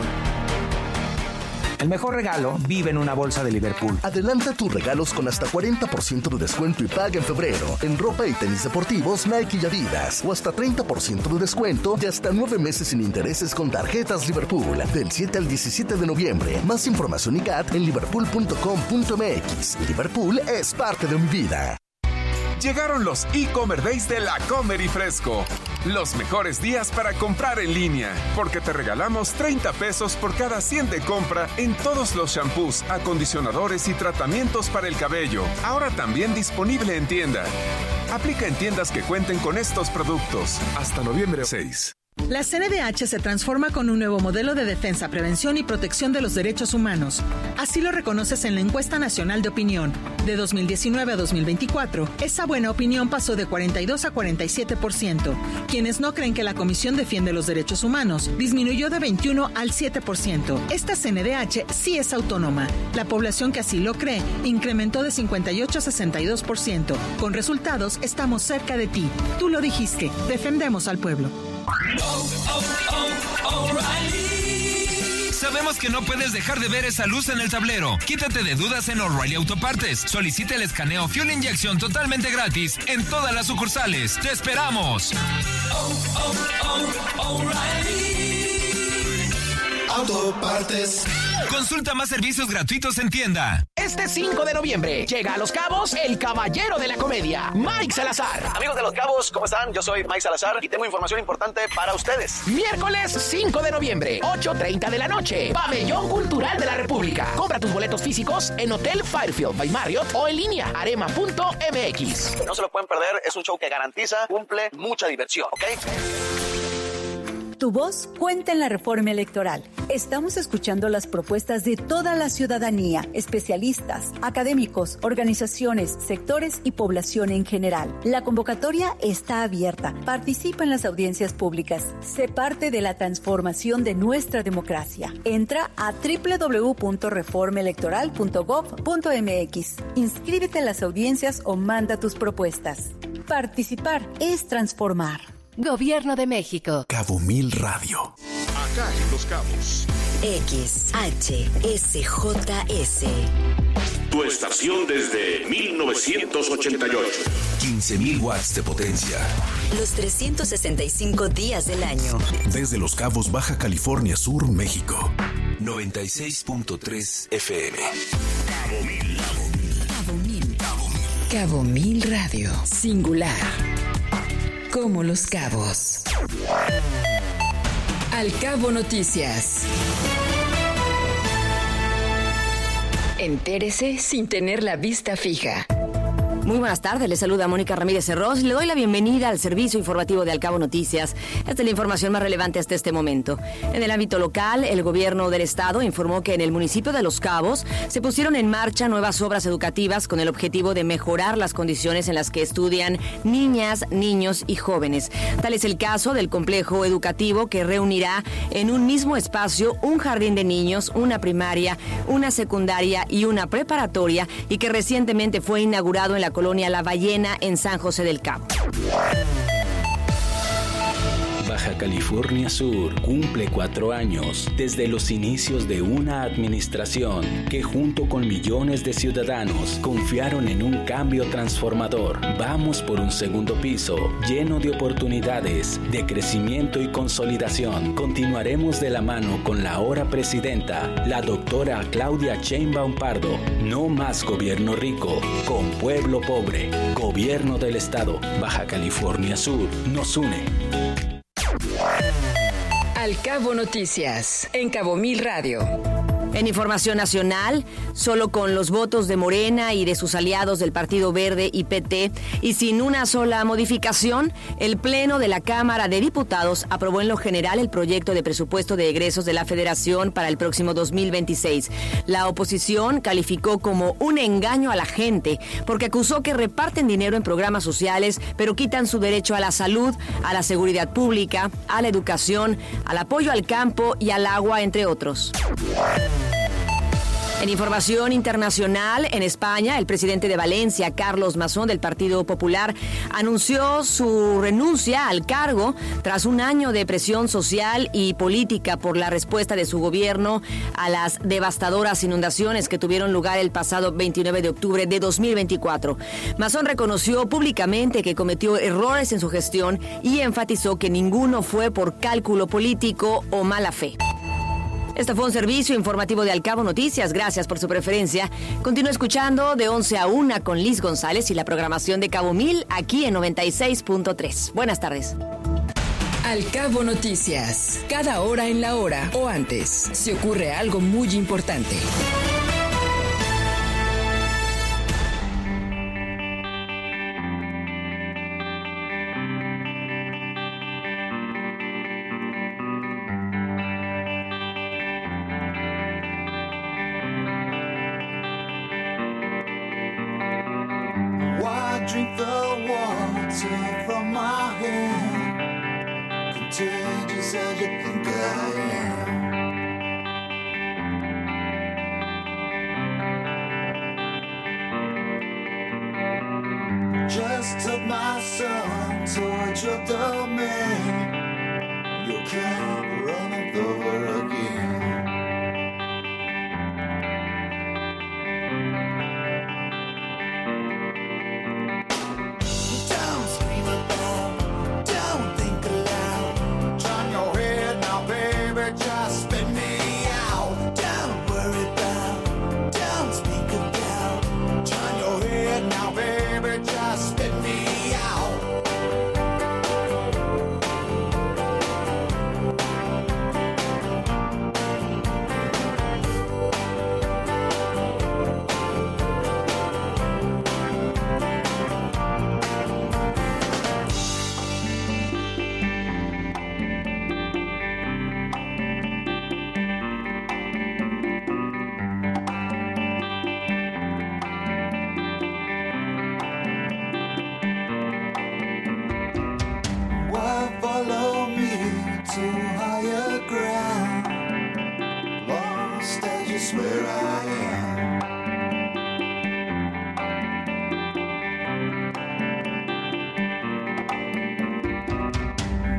El mejor regalo vive en una bolsa de Liverpool. Adelanta tus regalos con hasta cuarenta por ciento de descuento y paga en febrero en ropa y tenis deportivos Nike y Adidas. O hasta treinta por ciento de descuento y hasta nueve meses sin intereses con tarjetas Liverpool. Del siete al diecisiete de noviembre. Más información y C A T en liverpool punto com punto m x. Liverpool es parte de mi vida. Llegaron los e-Comer Days de La Comer y Fresco. Los mejores días para comprar en línea, porque te regalamos treinta pesos por cada cien de compra en todos los shampoos, acondicionadores y tratamientos para el cabello. Ahora también disponible en tienda. Aplica en tiendas que cuenten con estos productos. Hasta noviembre seis. La C N D H se transforma con un nuevo modelo de defensa, prevención y protección de los derechos humanos. Así lo reconoces en la Encuesta Nacional de Opinión. De dos mil diecinueve a dos mil veinticuatro, esa buena opinión pasó de cuarenta y dos a cuarenta y siete por ciento. Quienes no creen que la Comisión defiende los derechos humanos disminuyó de veintiuno al siete por ciento. Esta C N D H sí es autónoma. La población que así lo cree incrementó de cincuenta y ocho a sesenta y dos por ciento. Con resultados, estamos cerca de ti. Tú lo dijiste. Defendemos al pueblo. Oh, oh, oh, O'Reilly. Sabemos que no puedes dejar de ver esa luz en el tablero. Quítate de dudas en O'Reilly Autopartes. Solicita el escaneo Fuel Injection totalmente gratis en todas las sucursales. ¡Te esperamos! Oh, oh, oh, O'Reilly Autopartes. Consulta más servicios gratuitos en tienda. Este cinco de noviembre llega a Los Cabos el caballero de la comedia, Mike Salazar. Amigos de Los Cabos, ¿cómo están? Yo soy Mike Salazar y tengo información importante para ustedes. Miércoles cinco de noviembre, ocho treinta de la noche, Pabellón Cultural de la República. Compra tus boletos físicos en Hotel Fairfield by Marriott o en línea arema punto m x. No se lo pueden perder, es un show que garantiza, cumple mucha diversión, ¿ok? Tu voz cuenta en la reforma electoral. Estamos escuchando las propuestas de toda la ciudadanía, especialistas, académicos, organizaciones, sectores y población en general. La convocatoria está abierta. Participa en las audiencias públicas. Sé parte de la transformación de nuestra democracia. Entra a doble u doble u doble u punto reforma electoral punto gov punto m x. Inscríbete en las audiencias o manda tus propuestas. Participar es transformar. Gobierno de México. Cabo Mil Radio. Acá en Los Cabos. X H S J S. Tu estación desde mil novecientos ochenta y ocho. quince mil watts de potencia. Los trescientos sesenta y cinco días del año. Desde Los Cabos, Baja California Sur, México. noventa y seis punto tres F M. Cabo Mil. Cabo Mil. Cabo Mil Radio. Singular. Como Los Cabos. Al Cabo Noticias. Entérese sin tener la vista fija. Muy buenas tardes, le saluda Mónica Ramírez Cerros y le doy la bienvenida al servicio informativo de Al Cabo Noticias. Esta es la información más relevante hasta este momento. En el ámbito local, el gobierno del estado informó que en el municipio de Los Cabos se pusieron en marcha nuevas obras educativas con el objetivo de mejorar las condiciones en las que estudian niñas, niños y jóvenes. Tal es el caso del complejo educativo que reunirá en un mismo espacio un jardín de niños, una primaria, una secundaria y una preparatoria y que recientemente fue inaugurado en la colonia La Ballena en San José del Cabo. Baja California Sur cumple cuatro años desde los inicios de una administración que junto con millones de ciudadanos confiaron en un cambio transformador. Vamos por un segundo piso lleno de oportunidades, de crecimiento y consolidación. Continuaremos de la mano con la ahora presidenta, la doctora Claudia Sheinbaum Pardo. No más gobierno rico, con pueblo pobre. Gobierno del Estado, Baja California Sur, nos une. Al Cabo Noticias, en Cabo Mil Radio. En información nacional, solo con los votos de Morena y de sus aliados del Partido Verde y P T y sin una sola modificación, el Pleno de la Cámara de Diputados aprobó en lo general el proyecto de presupuesto de egresos de la Federación para el próximo dos mil veintiséis. La oposición calificó como un engaño a la gente porque acusó que reparten dinero en programas sociales, pero quitan su derecho a la salud, a la seguridad pública, a la educación, al apoyo al campo y al agua, entre otros. En información internacional, en España, el presidente de Valencia, Carlos Mazón, del Partido Popular, anunció su renuncia al cargo tras un año de presión social y política por la respuesta de su gobierno a las devastadoras inundaciones que tuvieron lugar el pasado veintinueve de octubre de dos mil veinticuatro. Mazón reconoció públicamente que cometió errores en su gestión y enfatizó que ninguno fue por cálculo político o mala fe. Este fue un servicio informativo de Al Cabo Noticias. Gracias por su preferencia. Continúa escuchando de once a una con Liz González y la programación de Cabo Mil aquí en noventa y seis punto tres. Buenas tardes. Al Cabo Noticias. Cada hora en la hora o antes, si ocurre algo muy importante. Drink the water from my hand, contagious as you think I am. Just took my son towards your domain. You can't run it over again.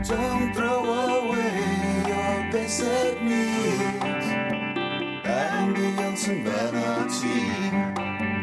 Don't throw away your basic needs Ambulance and vanity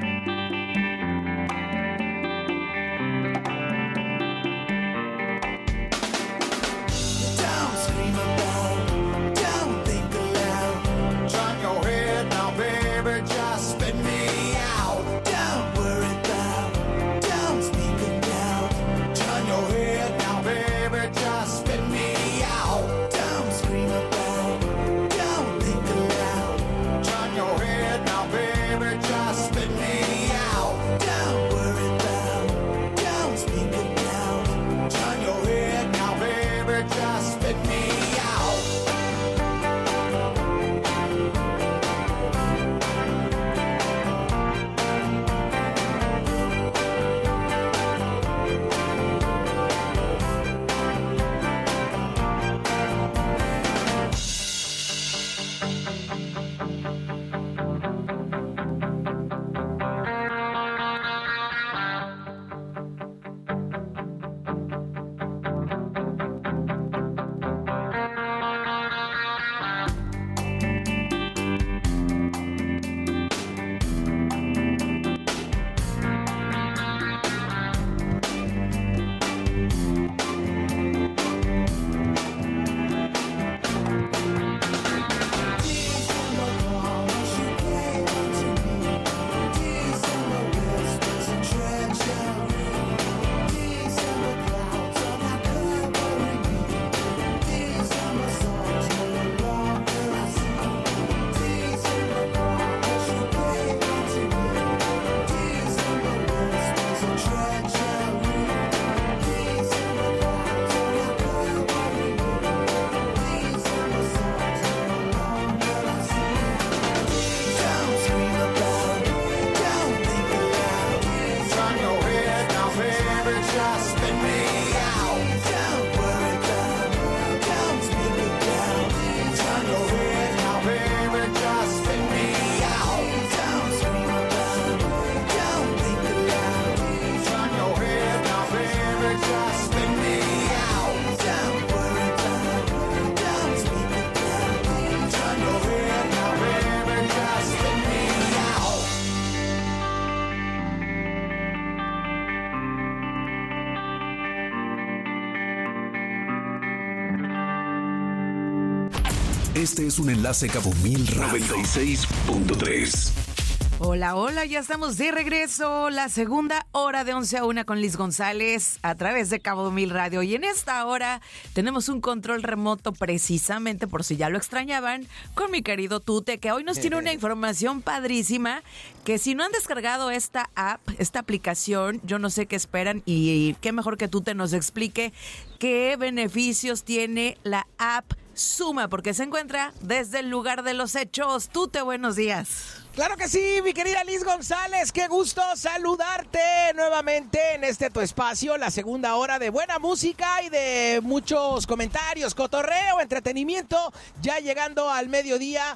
Este es un enlace Cabo Mil Radio noventa y seis punto tres. Hola, hola, ya estamos de regreso. La segunda hora de once a una con Liz González a través de Cabo Mil Radio. Y en esta hora tenemos un control remoto precisamente, por si ya lo extrañaban, con mi querido Tute, que hoy nos tiene una información padrísima, que si no han descargado esta app, esta aplicación, yo no sé qué esperan y qué mejor que Tute nos explique qué beneficios tiene la app Suma, porque se encuentra desde el lugar de los hechos. Tute, buenos días. Claro que sí, mi querida Liz González, qué gusto saludarte nuevamente en este tu espacio, la segunda hora de buena música y de muchos comentarios, cotorreo, entretenimiento, ya llegando al mediodía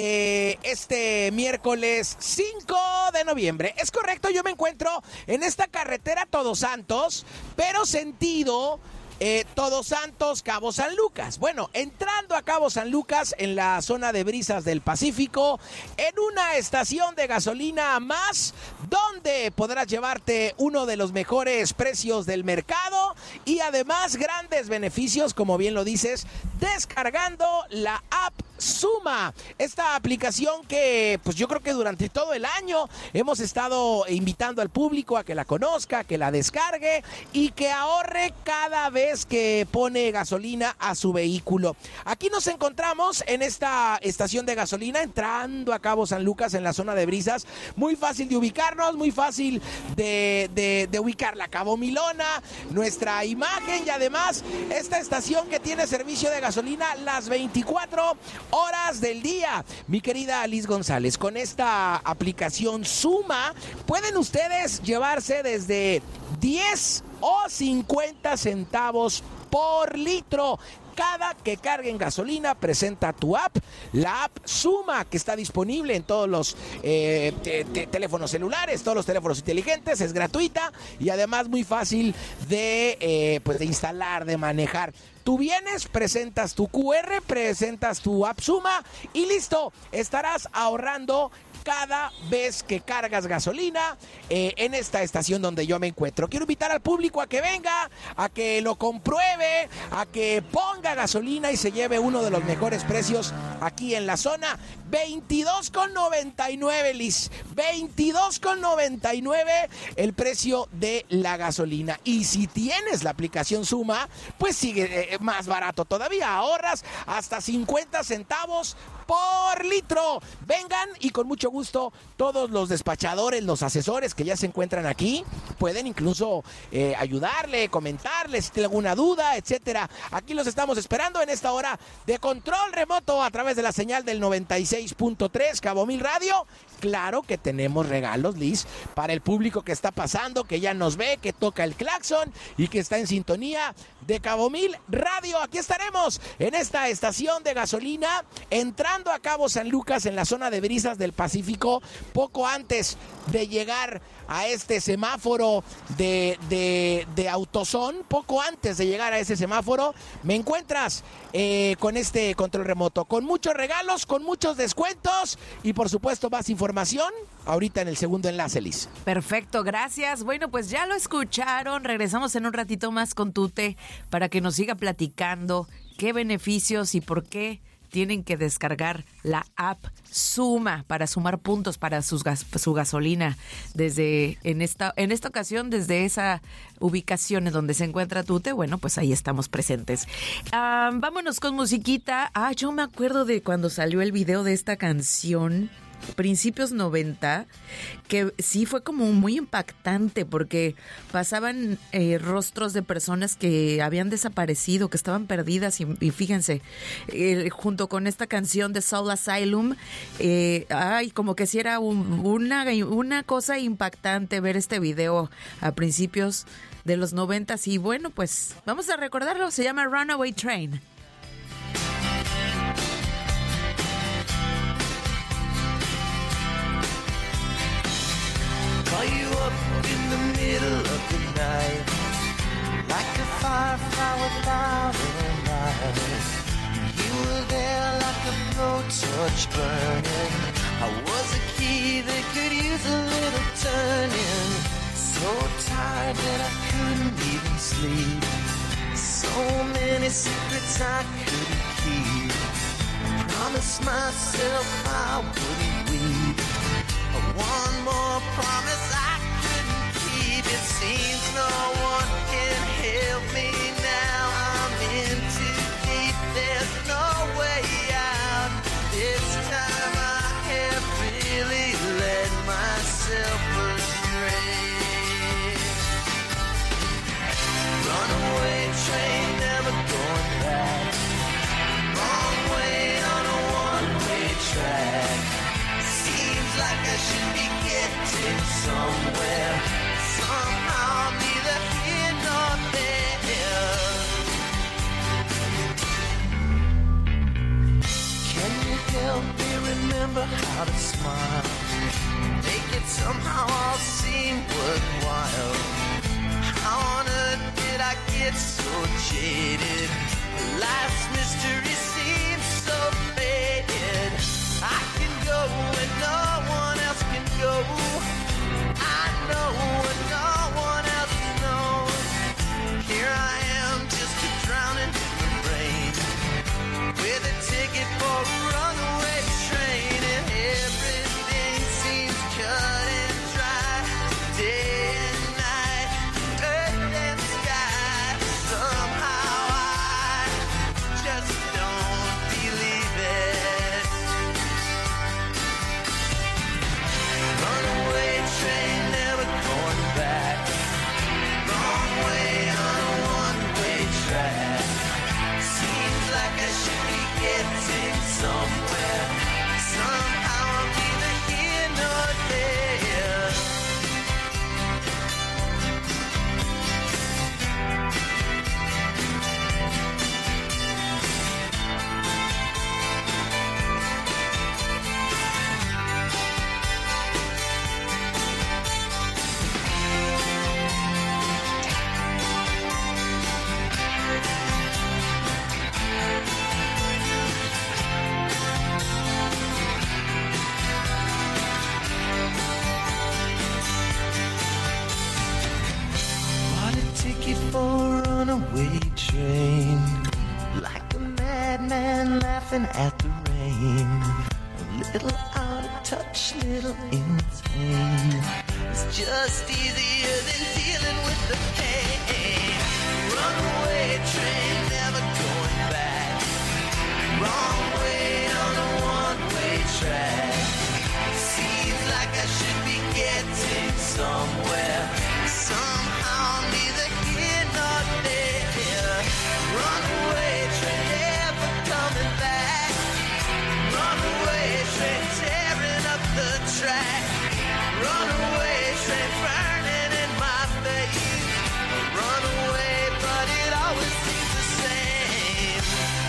de este miércoles cinco de noviembre. Es correcto, yo me encuentro en esta carretera Todos Santos, pero sentido Eh, Todos Santos, Cabo San Lucas. Bueno, entrando a Cabo San Lucas en la zona de Brisas del Pacífico, en una estación de gasolina más, donde podrás llevarte uno de los mejores precios del mercado y además grandes beneficios, como bien lo dices, descargando la app Suma, esta aplicación que pues yo creo que durante todo el año hemos estado invitando al público a que la conozca, que la descargue y que ahorre cada vez que pone gasolina a su vehículo. Aquí nos encontramos en esta estación de gasolina entrando a Cabo San Lucas en la zona de Brisas, muy fácil de ubicarnos, muy fácil de, de, de ubicar la Cabo Milona, nuestra imagen y además esta estación que tiene servicio de gasolina las veinticuatro horas del día. Mi querida Liz González, con esta aplicación Suma pueden ustedes llevarse desde diez o cincuenta centavos por litro. cada que carguen gasolina, presenta tu app, la app Suma, que está disponible en todos los eh, te- te- teléfonos celulares, todos los teléfonos inteligentes, es gratuita y además muy fácil de, eh, pues de instalar, de manejar. Tú vienes, presentas tu Q R, presentas tu app Suma y listo, estarás ahorrando cada vez que cargas gasolina eh, en esta estación donde yo me encuentro. Quiero invitar al público a que venga, a que lo compruebe, a que ponga gasolina y se lleve uno de los mejores precios aquí en la zona. veintidós con noventa y nueve, Liz. veintidós con noventa y nueve el precio de la gasolina. Y si tienes la aplicación Suma, pues sigue eh, más barato todavía. Ahorras hasta cincuenta centavos por litro. Vengan y con mucho gusto todos los despachadores, los asesores que ya se encuentran aquí, pueden incluso eh, ayudarle, comentarles si tiene alguna duda, etcétera. Aquí los estamos esperando en esta hora de control remoto a través de la señal del noventa y seis punto tres Cabo Mil Radio. Claro que tenemos regalos, Liz, para el público que está pasando, que ya nos ve, que toca el claxon y que está en sintonía de Cabo Mil Radio. Aquí estaremos en esta estación de gasolina, entrando a Cabo San Lucas en la zona de Brisas del Pacífico, poco antes de llegar a este semáforo de, de, de Autozón, poco antes de llegar a ese semáforo, me encuentras eh, con este control remoto, con muchos regalos, con muchos descuentos y por supuesto más información ahorita en el segundo enlace, Liz. Perfecto, gracias. Bueno, pues ya lo escucharon. Regresamos en un ratito más con Tute para que nos siga platicando qué beneficios y por qué tienen que descargar la app Suma para sumar puntos para sus gas, su gasolina desde en esta en esta ocasión desde esa ubicación en donde se encuentra Tute. Bueno, pues ahí estamos presentes. Ah, vámonos con musiquita. Ah, yo me acuerdo de cuando salió el video de esta canción, principios noventa, que sí fue como muy impactante porque pasaban eh, rostros de personas que habían desaparecido, que estaban perdidas y, y fíjense, eh, junto con esta canción de Soul Asylum, eh, ay, como que sí era un, una, una cosa impactante ver este video a principios de los noventas y bueno, pues vamos a recordarlo, se llama Runaway Train. Call you up in the middle of the night, like a firefly without a light. You were there like a blowtorch burning. I was a key that could use a little turning. So tired that I couldn't even sleep. So many secrets I couldn't keep. Promised myself I wouldn't weep. One more promise I couldn't keep. It seems no one can help me now. I'm in too deep, there's no way out. This time I have really let myself astray. Runaway train, never going back. Wrong way on a one-way track. Like I should be getting somewhere. Somehow I'm neither here nor there. Can you help me remember how to smile? Make it somehow all seem worthwhile. How on earth did I get so jaded? Life's mystery seems so faded. I can go and no one else can go. I know and no one else knows. Here I am just a drowning in the rain, with a ticket for a runaway train, and everything seems cut and dry. Day and night, earth and sky. Somehow I just don't believe it. train, like a madman laughing at the rain. A little out of touch, little insane. It's just easier than dealing with the pain. Runaway train, never going back. Wrong way on a one-way track. Seems like I should be getting somewhere. Somehow neither here nor there. Runaway train, never coming back. Runaway train, tearing up the track. Runaway train, burning in my face. Runaway, but it always seems the same.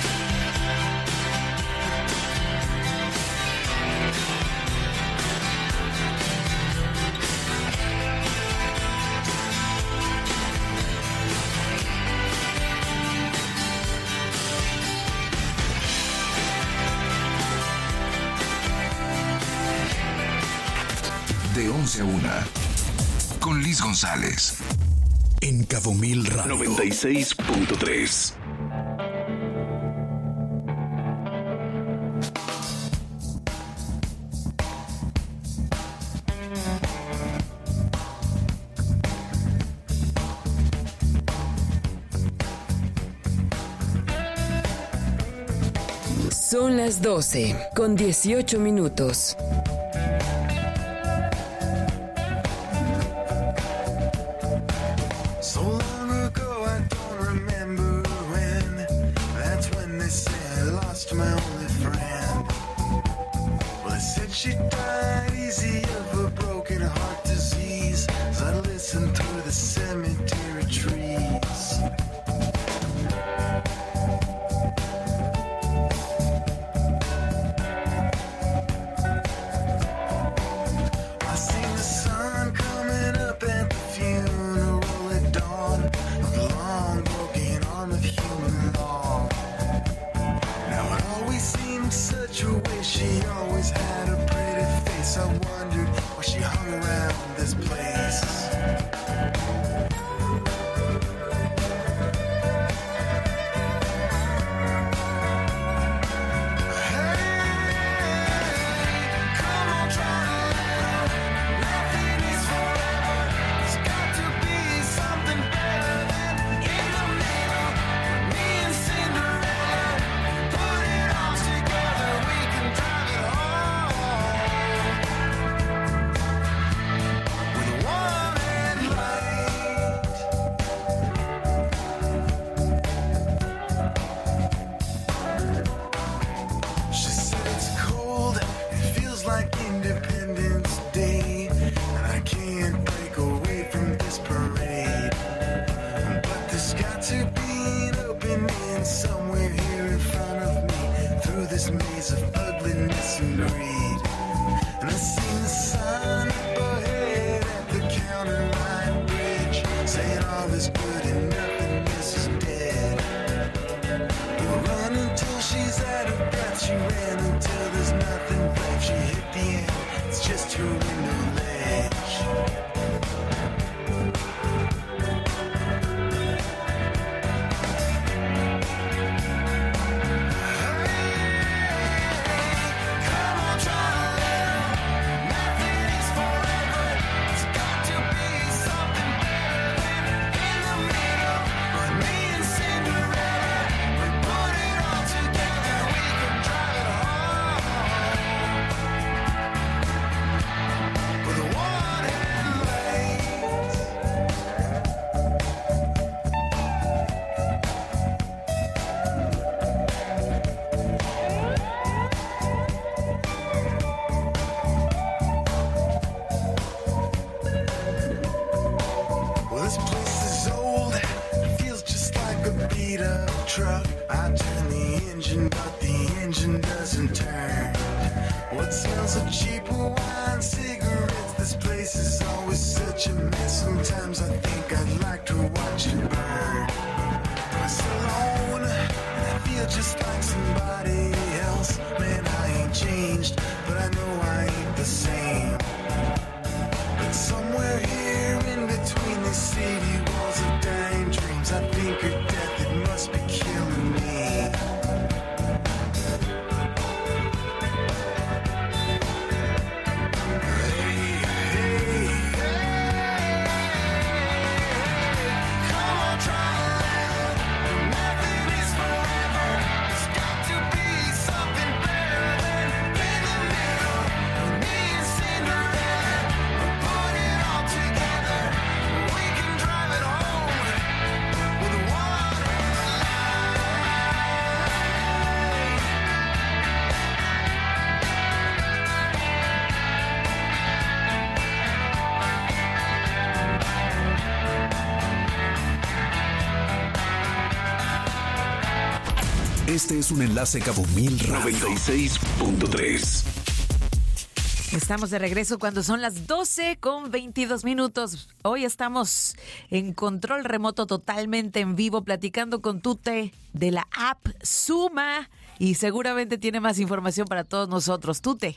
De once a una, con Liz González. En Cabo Mil Radio. noventa y seis punto tres. Son las doce, con dieciocho minutos. So long ago, I don't remember when. That's when they said I lost my only friend. Well, they said she died easy of a broken heart disease. As I listened through the cemetery trees. I seen the sun coming up at the funeral at dawn of the long broken arm of human law. Now it always seemed such a waste. She always had a pretty face. I wondered why she hung around this place. She said it's cold, it feels like Independence Day, and I can't break away from this parade. But there's got to be an opening somewhere here in front of me, through this maze of ugliness and greed. And I seen the sign up ahead at the counter line bridge, saying all is good and nothingness is dead. We'll run until she's out of breath. She ran until there's nothing left. She hit the end, it's just her window ledge. Come on, try to live. Nothing is forever. It's got to be something better than in the middle. But me and Cinderella, we put it all together. We can drive it home with a one-hand Well, this place is old. It feels just like a beat up truck. I turn the engine, but the engine doesn't turn. What smells of cheap wine, cigarettes? This place is always such a mess. Sometimes I think I'd like to watch it burn. I'm so alone, and I feel just like somebody else. Man, I ain't changed, but I know I ain't the same. But somewhere here in between these city walls of dying dreams, I think of death, it must must be killing me. Este es un enlace Cabo Mil Radio noventa y seis punto tres. Estamos de regreso cuando son las doce con veintidós minutos. Hoy estamos en control remoto totalmente en vivo platicando con Tute de la app Suma y seguramente tiene más información para todos nosotros. Tute.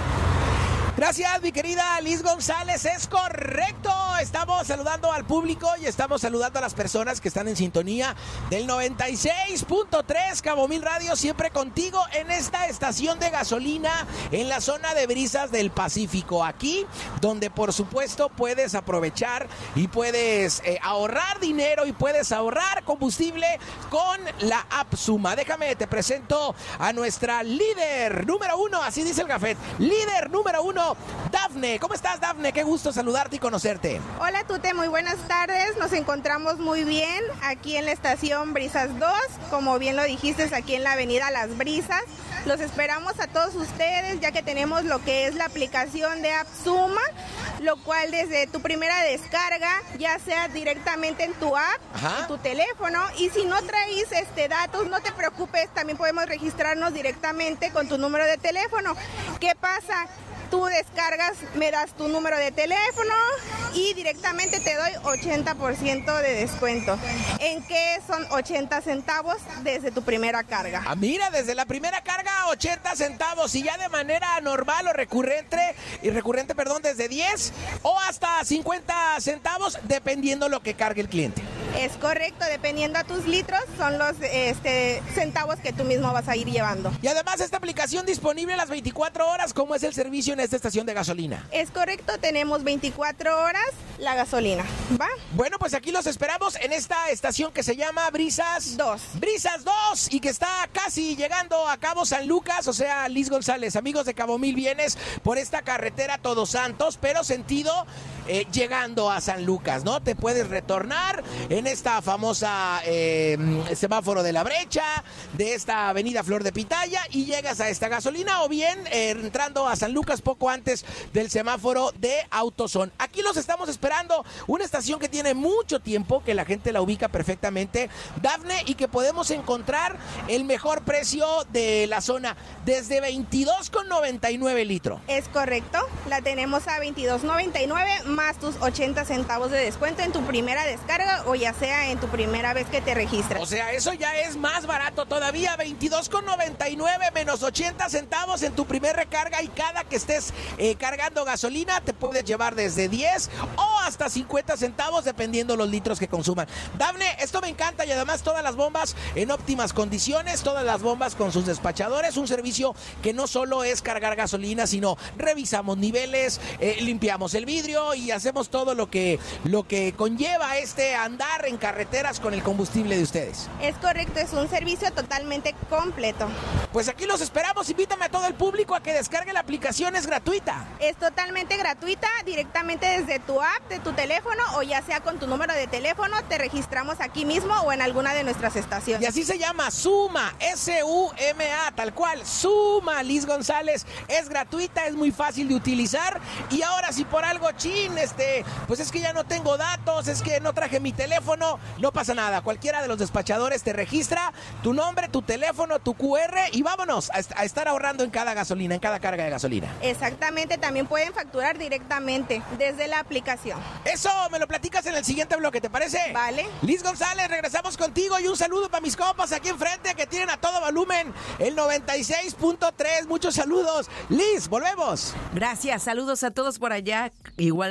Gracias, mi querida Liz González, es correcto. Estamos saludando al público y estamos saludando a las personas que están en sintonía del noventa y seis punto tres Cabo Mil Radio, siempre contigo en esta estación de gasolina en la zona de Brisas del Pacífico. Aquí, donde por supuesto puedes aprovechar y puedes eh, ahorrar dinero y puedes ahorrar combustible con la app Suma. Déjame, te presento a nuestra líder número uno, así dice el gafet, líder número uno, Dafne. ¿Cómo estás, Dafne? Qué gusto saludarte y conocerte. Hola, Tute, muy buenas tardes. Nos encontramos muy bien aquí en la estación Brisas dos, como bien lo dijiste, aquí en la avenida Las Brisas. Los esperamos a todos ustedes, ya que tenemos lo que es la aplicación de App Suma, lo cual desde tu primera descarga, ya sea directamente en tu app, Ajá. en tu teléfono, y si no traes este datos, no te preocupes, también podemos registrarnos directamente con tu número de teléfono. ¿Qué pasa? Tú descargas, me das tu número de teléfono y directamente te doy ochenta por ciento de descuento. ¿En qué son ochenta centavos desde tu primera carga? Ah, mira, desde la primera carga ochenta centavos y ya de manera normal o recurrente, y recurrente, perdón, desde diez o hasta cincuenta centavos dependiendo lo que cargue el cliente. Es correcto, dependiendo a tus litros son los este, centavos que tú mismo vas a ir llevando. Y además esta aplicación disponible a las veinticuatro horas, ¿cómo es el servicio en esta estación de gasolina? Es correcto, tenemos veinticuatro horas la gasolina, ¿va? Bueno, pues aquí los esperamos en esta estación que se llama Brisas dos. Brisas dos y que está casi llegando a Cabo San Lucas, o sea, Liz González, amigos de Cabo Mil, vienes por esta carretera Todos Santos, pero sentido eh, llegando a San Lucas, ¿no? Te puedes retornar en esta famosa eh, semáforo de la brecha, de esta avenida Flor de Pitaya y llegas a esta gasolina o bien eh, entrando a San Lucas poco antes del semáforo de Autoson. Aquí los estamos esperando, una estación que tiene mucho tiempo, que la gente la ubica perfectamente, Dafne, y que podemos encontrar el mejor precio de la zona, desde veintidós con noventa y nueve litro. Es correcto, la tenemos a veintidós noventa y nueve más tus ochenta centavos de descuento en tu primera descarga o ya sea en tu primera vez que te registras. O sea, eso ya es más barato todavía, veintidós con noventa y nueve menos ochenta centavos en tu primer recarga, y cada que estés eh, cargando gasolina te puedes llevar desde diez o hasta cincuenta centavos dependiendo los litros que consuman. Dafne, esto me encanta, y además todas las bombas en óptimas condiciones, todas las bombas con sus despachadores, un servicio que no solo es cargar gasolina, sino revisamos niveles, eh, limpiamos el vidrio y hacemos todo lo que, lo que conlleva este andar en carreteras con el combustible de ustedes. Es correcto, es un servicio totalmente completo. Pues aquí los esperamos, invítame a todo el público a que descargue la aplicación, es gratuita. Es totalmente gratuita, directamente desde tu app, de tu teléfono o ya sea con tu número de teléfono, te registramos aquí mismo o en alguna de nuestras estaciones. Y así se llama, Suma, S U M A, tal cual, Suma, Liz González, es gratuita, es muy fácil de utilizar. Y ahora si por algo, chin, este, pues es que ya no tengo datos, es que no traje mi teléfono, no pasa nada, cualquiera de los despachadores te registra tu nombre, tu teléfono, tu Q R y vámonos a, est- a estar ahorrando en cada gasolina, en cada carga de gasolina. Exactamente, también pueden facturar directamente desde la aplicación. Eso, me lo platicas en el siguiente bloque, ¿te parece? Vale. Liz González, regresamos contigo y un saludo para mis compas aquí enfrente que tienen a todo volumen el noventa y seis punto tres, muchos saludos. Liz, volvemos. Gracias, saludos a todos por allá, igualmente.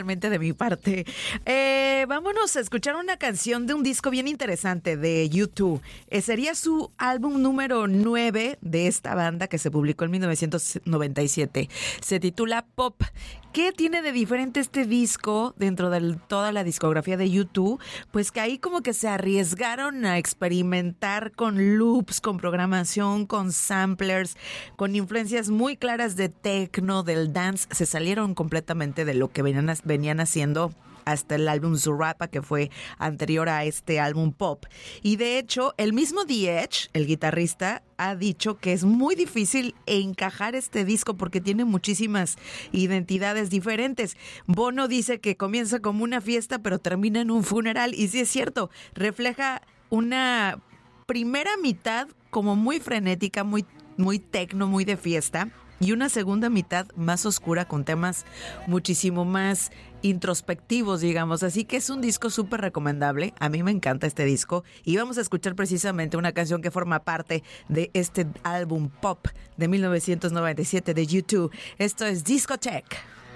solamente de mi parte. Eh, vámonos a escuchar una canción de un disco bien interesante de U dos. Eh, sería su álbum número nueve de esta banda que se publicó en mil novecientos noventa y siete. Se titula Pop. ¿Qué tiene de diferente este disco dentro de toda la discografía de U dos? Pues que ahí como que se arriesgaron a experimentar con loops, con programación, con samplers, con influencias muy claras de techno, del dance. Se salieron completamente de lo que venían, venían haciendo hasta el álbum Zurapa, que fue anterior a este álbum Pop. Y de hecho, el mismo The Edge, el guitarrista, ha dicho que es muy difícil encajar este disco porque tiene muchísimas identidades diferentes. Bono dice que comienza como una fiesta, pero termina en un funeral. Y sí es cierto, refleja una primera mitad como muy frenética, muy, muy techno, muy de fiesta, y una segunda mitad más oscura con temas muchísimo más introspectivos, digamos. Así que es un disco súper recomendable. A mí me encanta este disco y vamos a escuchar precisamente una canción que forma parte de este álbum Pop de mil novecientos noventa y siete de U dos. Esto es Discotheque.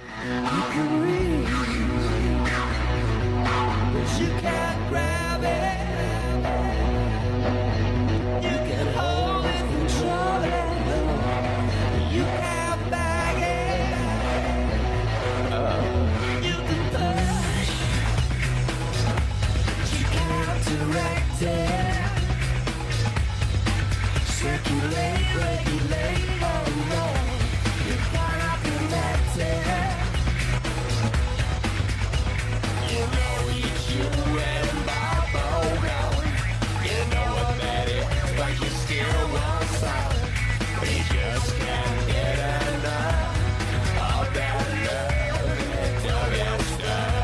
Circulate, regulate, oh Lord, you gotta connect it. You know it's you and Bobo going. You know what that is, but you still want some. You just can't get enough of that love and all that stuff.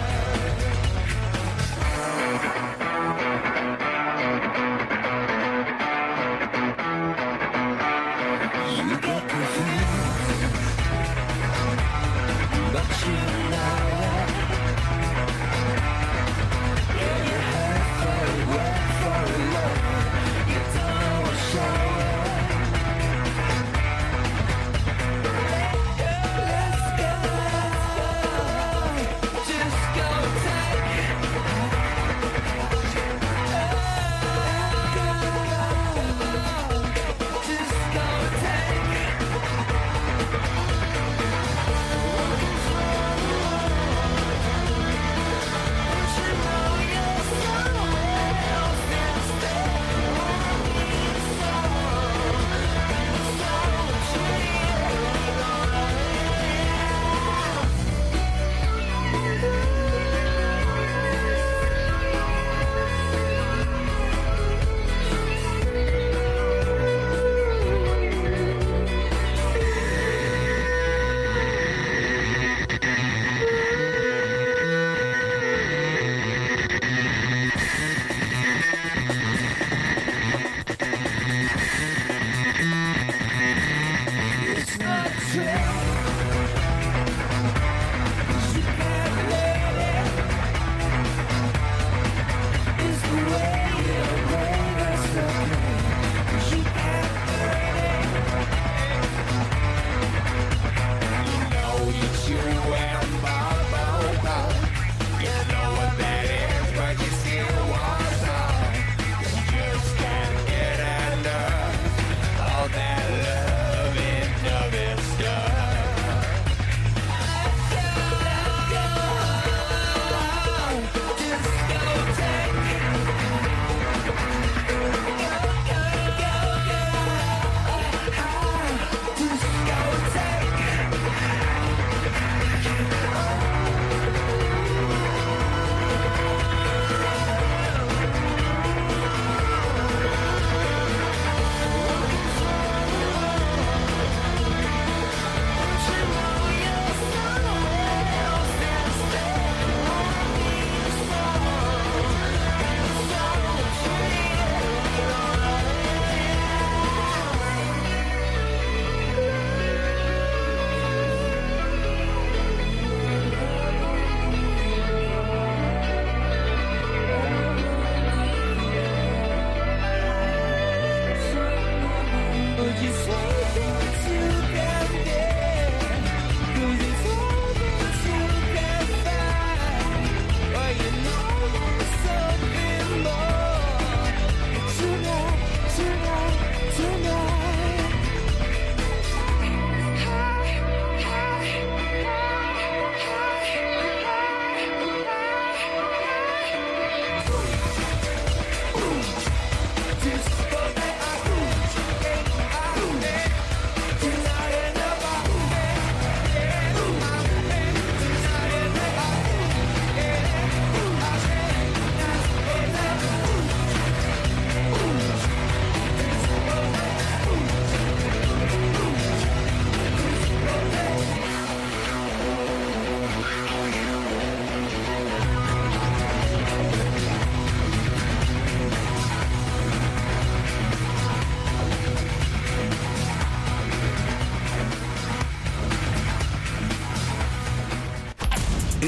Show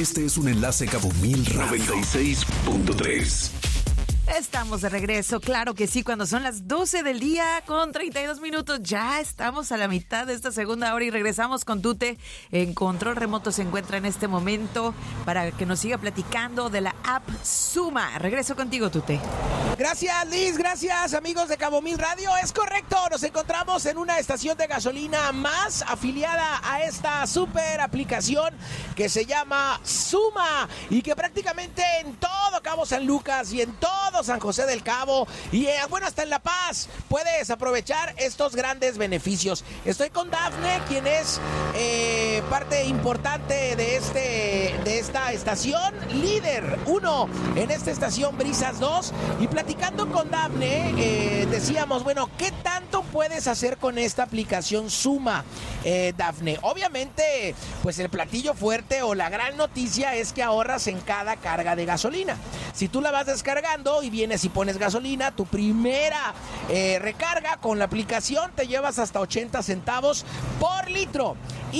Este es un enlace Cabo Mil Radio. noventa y seis punto tres. Estamos de regreso, claro que sí, cuando son las doce del día con treinta y dos minutos. Ya estamos a la mitad de esta segunda hora y regresamos con Tute. En control remoto se encuentra en este momento para que nos siga platicando de la app Suma. Regreso contigo, Tute. Gracias, Liz. Gracias, amigos de Cabo Mil Radio. Es correcto, nos encontramos en una estación de gasolina más afiliada a esta super aplicación que se llama Suma y que prácticamente en todo Cabo San Lucas y en todo San José del Cabo y eh, bueno, hasta en La Paz puedes aprovechar estos grandes beneficios. Estoy con Dafne, quien es eh, parte importante de este de esta estación, líder uno en esta estación Brisas dos, y platicando con Dafne eh, decíamos, bueno, ¿qué tanto puedes hacer con esta aplicación Suma, eh, Dafne? Obviamente, pues el platillo fuerte o la gran noticia es que ahorras en cada carga de gasolina. Si tú la vas descargando y vienes y pones gasolina, tu primera eh, recarga con la aplicación te llevas hasta ochenta centavos por litro.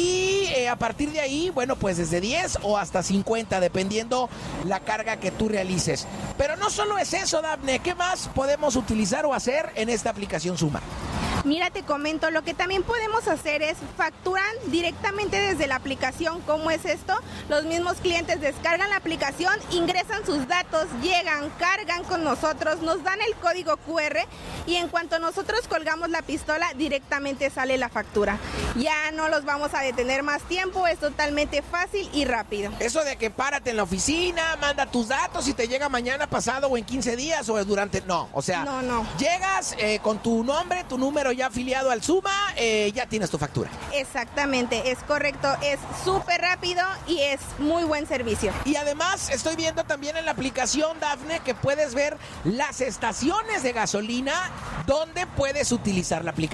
Y eh, a partir de ahí, bueno, pues desde diez o hasta cincuenta, dependiendo la carga que tú realices. Pero no solo es eso, Dafne, ¿qué más podemos utilizar o hacer en esta aplicación Suma? Mira, te comento, lo que también podemos hacer es facturan directamente desde la aplicación. ¿Cómo es esto? Los mismos clientes descargan la aplicación, ingresan sus datos, llegan, cargan con nosotros, nos dan el código cu erre y en cuanto nosotros colgamos la pistola, directamente sale la factura. Ya no los vamos a detener más tiempo, es totalmente fácil y rápido. Eso de que párate en la oficina, manda tus datos y te llega mañana, pasado o en quince días o durante... No, o sea, no, no. Llegas eh, con tu nombre, tu número ya afiliado al Suma, eh, ya tienes tu factura. Exactamente, es correcto, es súper rápido y es muy buen servicio. Y además estoy viendo también en la aplicación, Dafne, que puedes ver las estaciones de gasolina donde puedes utilizar la aplicación.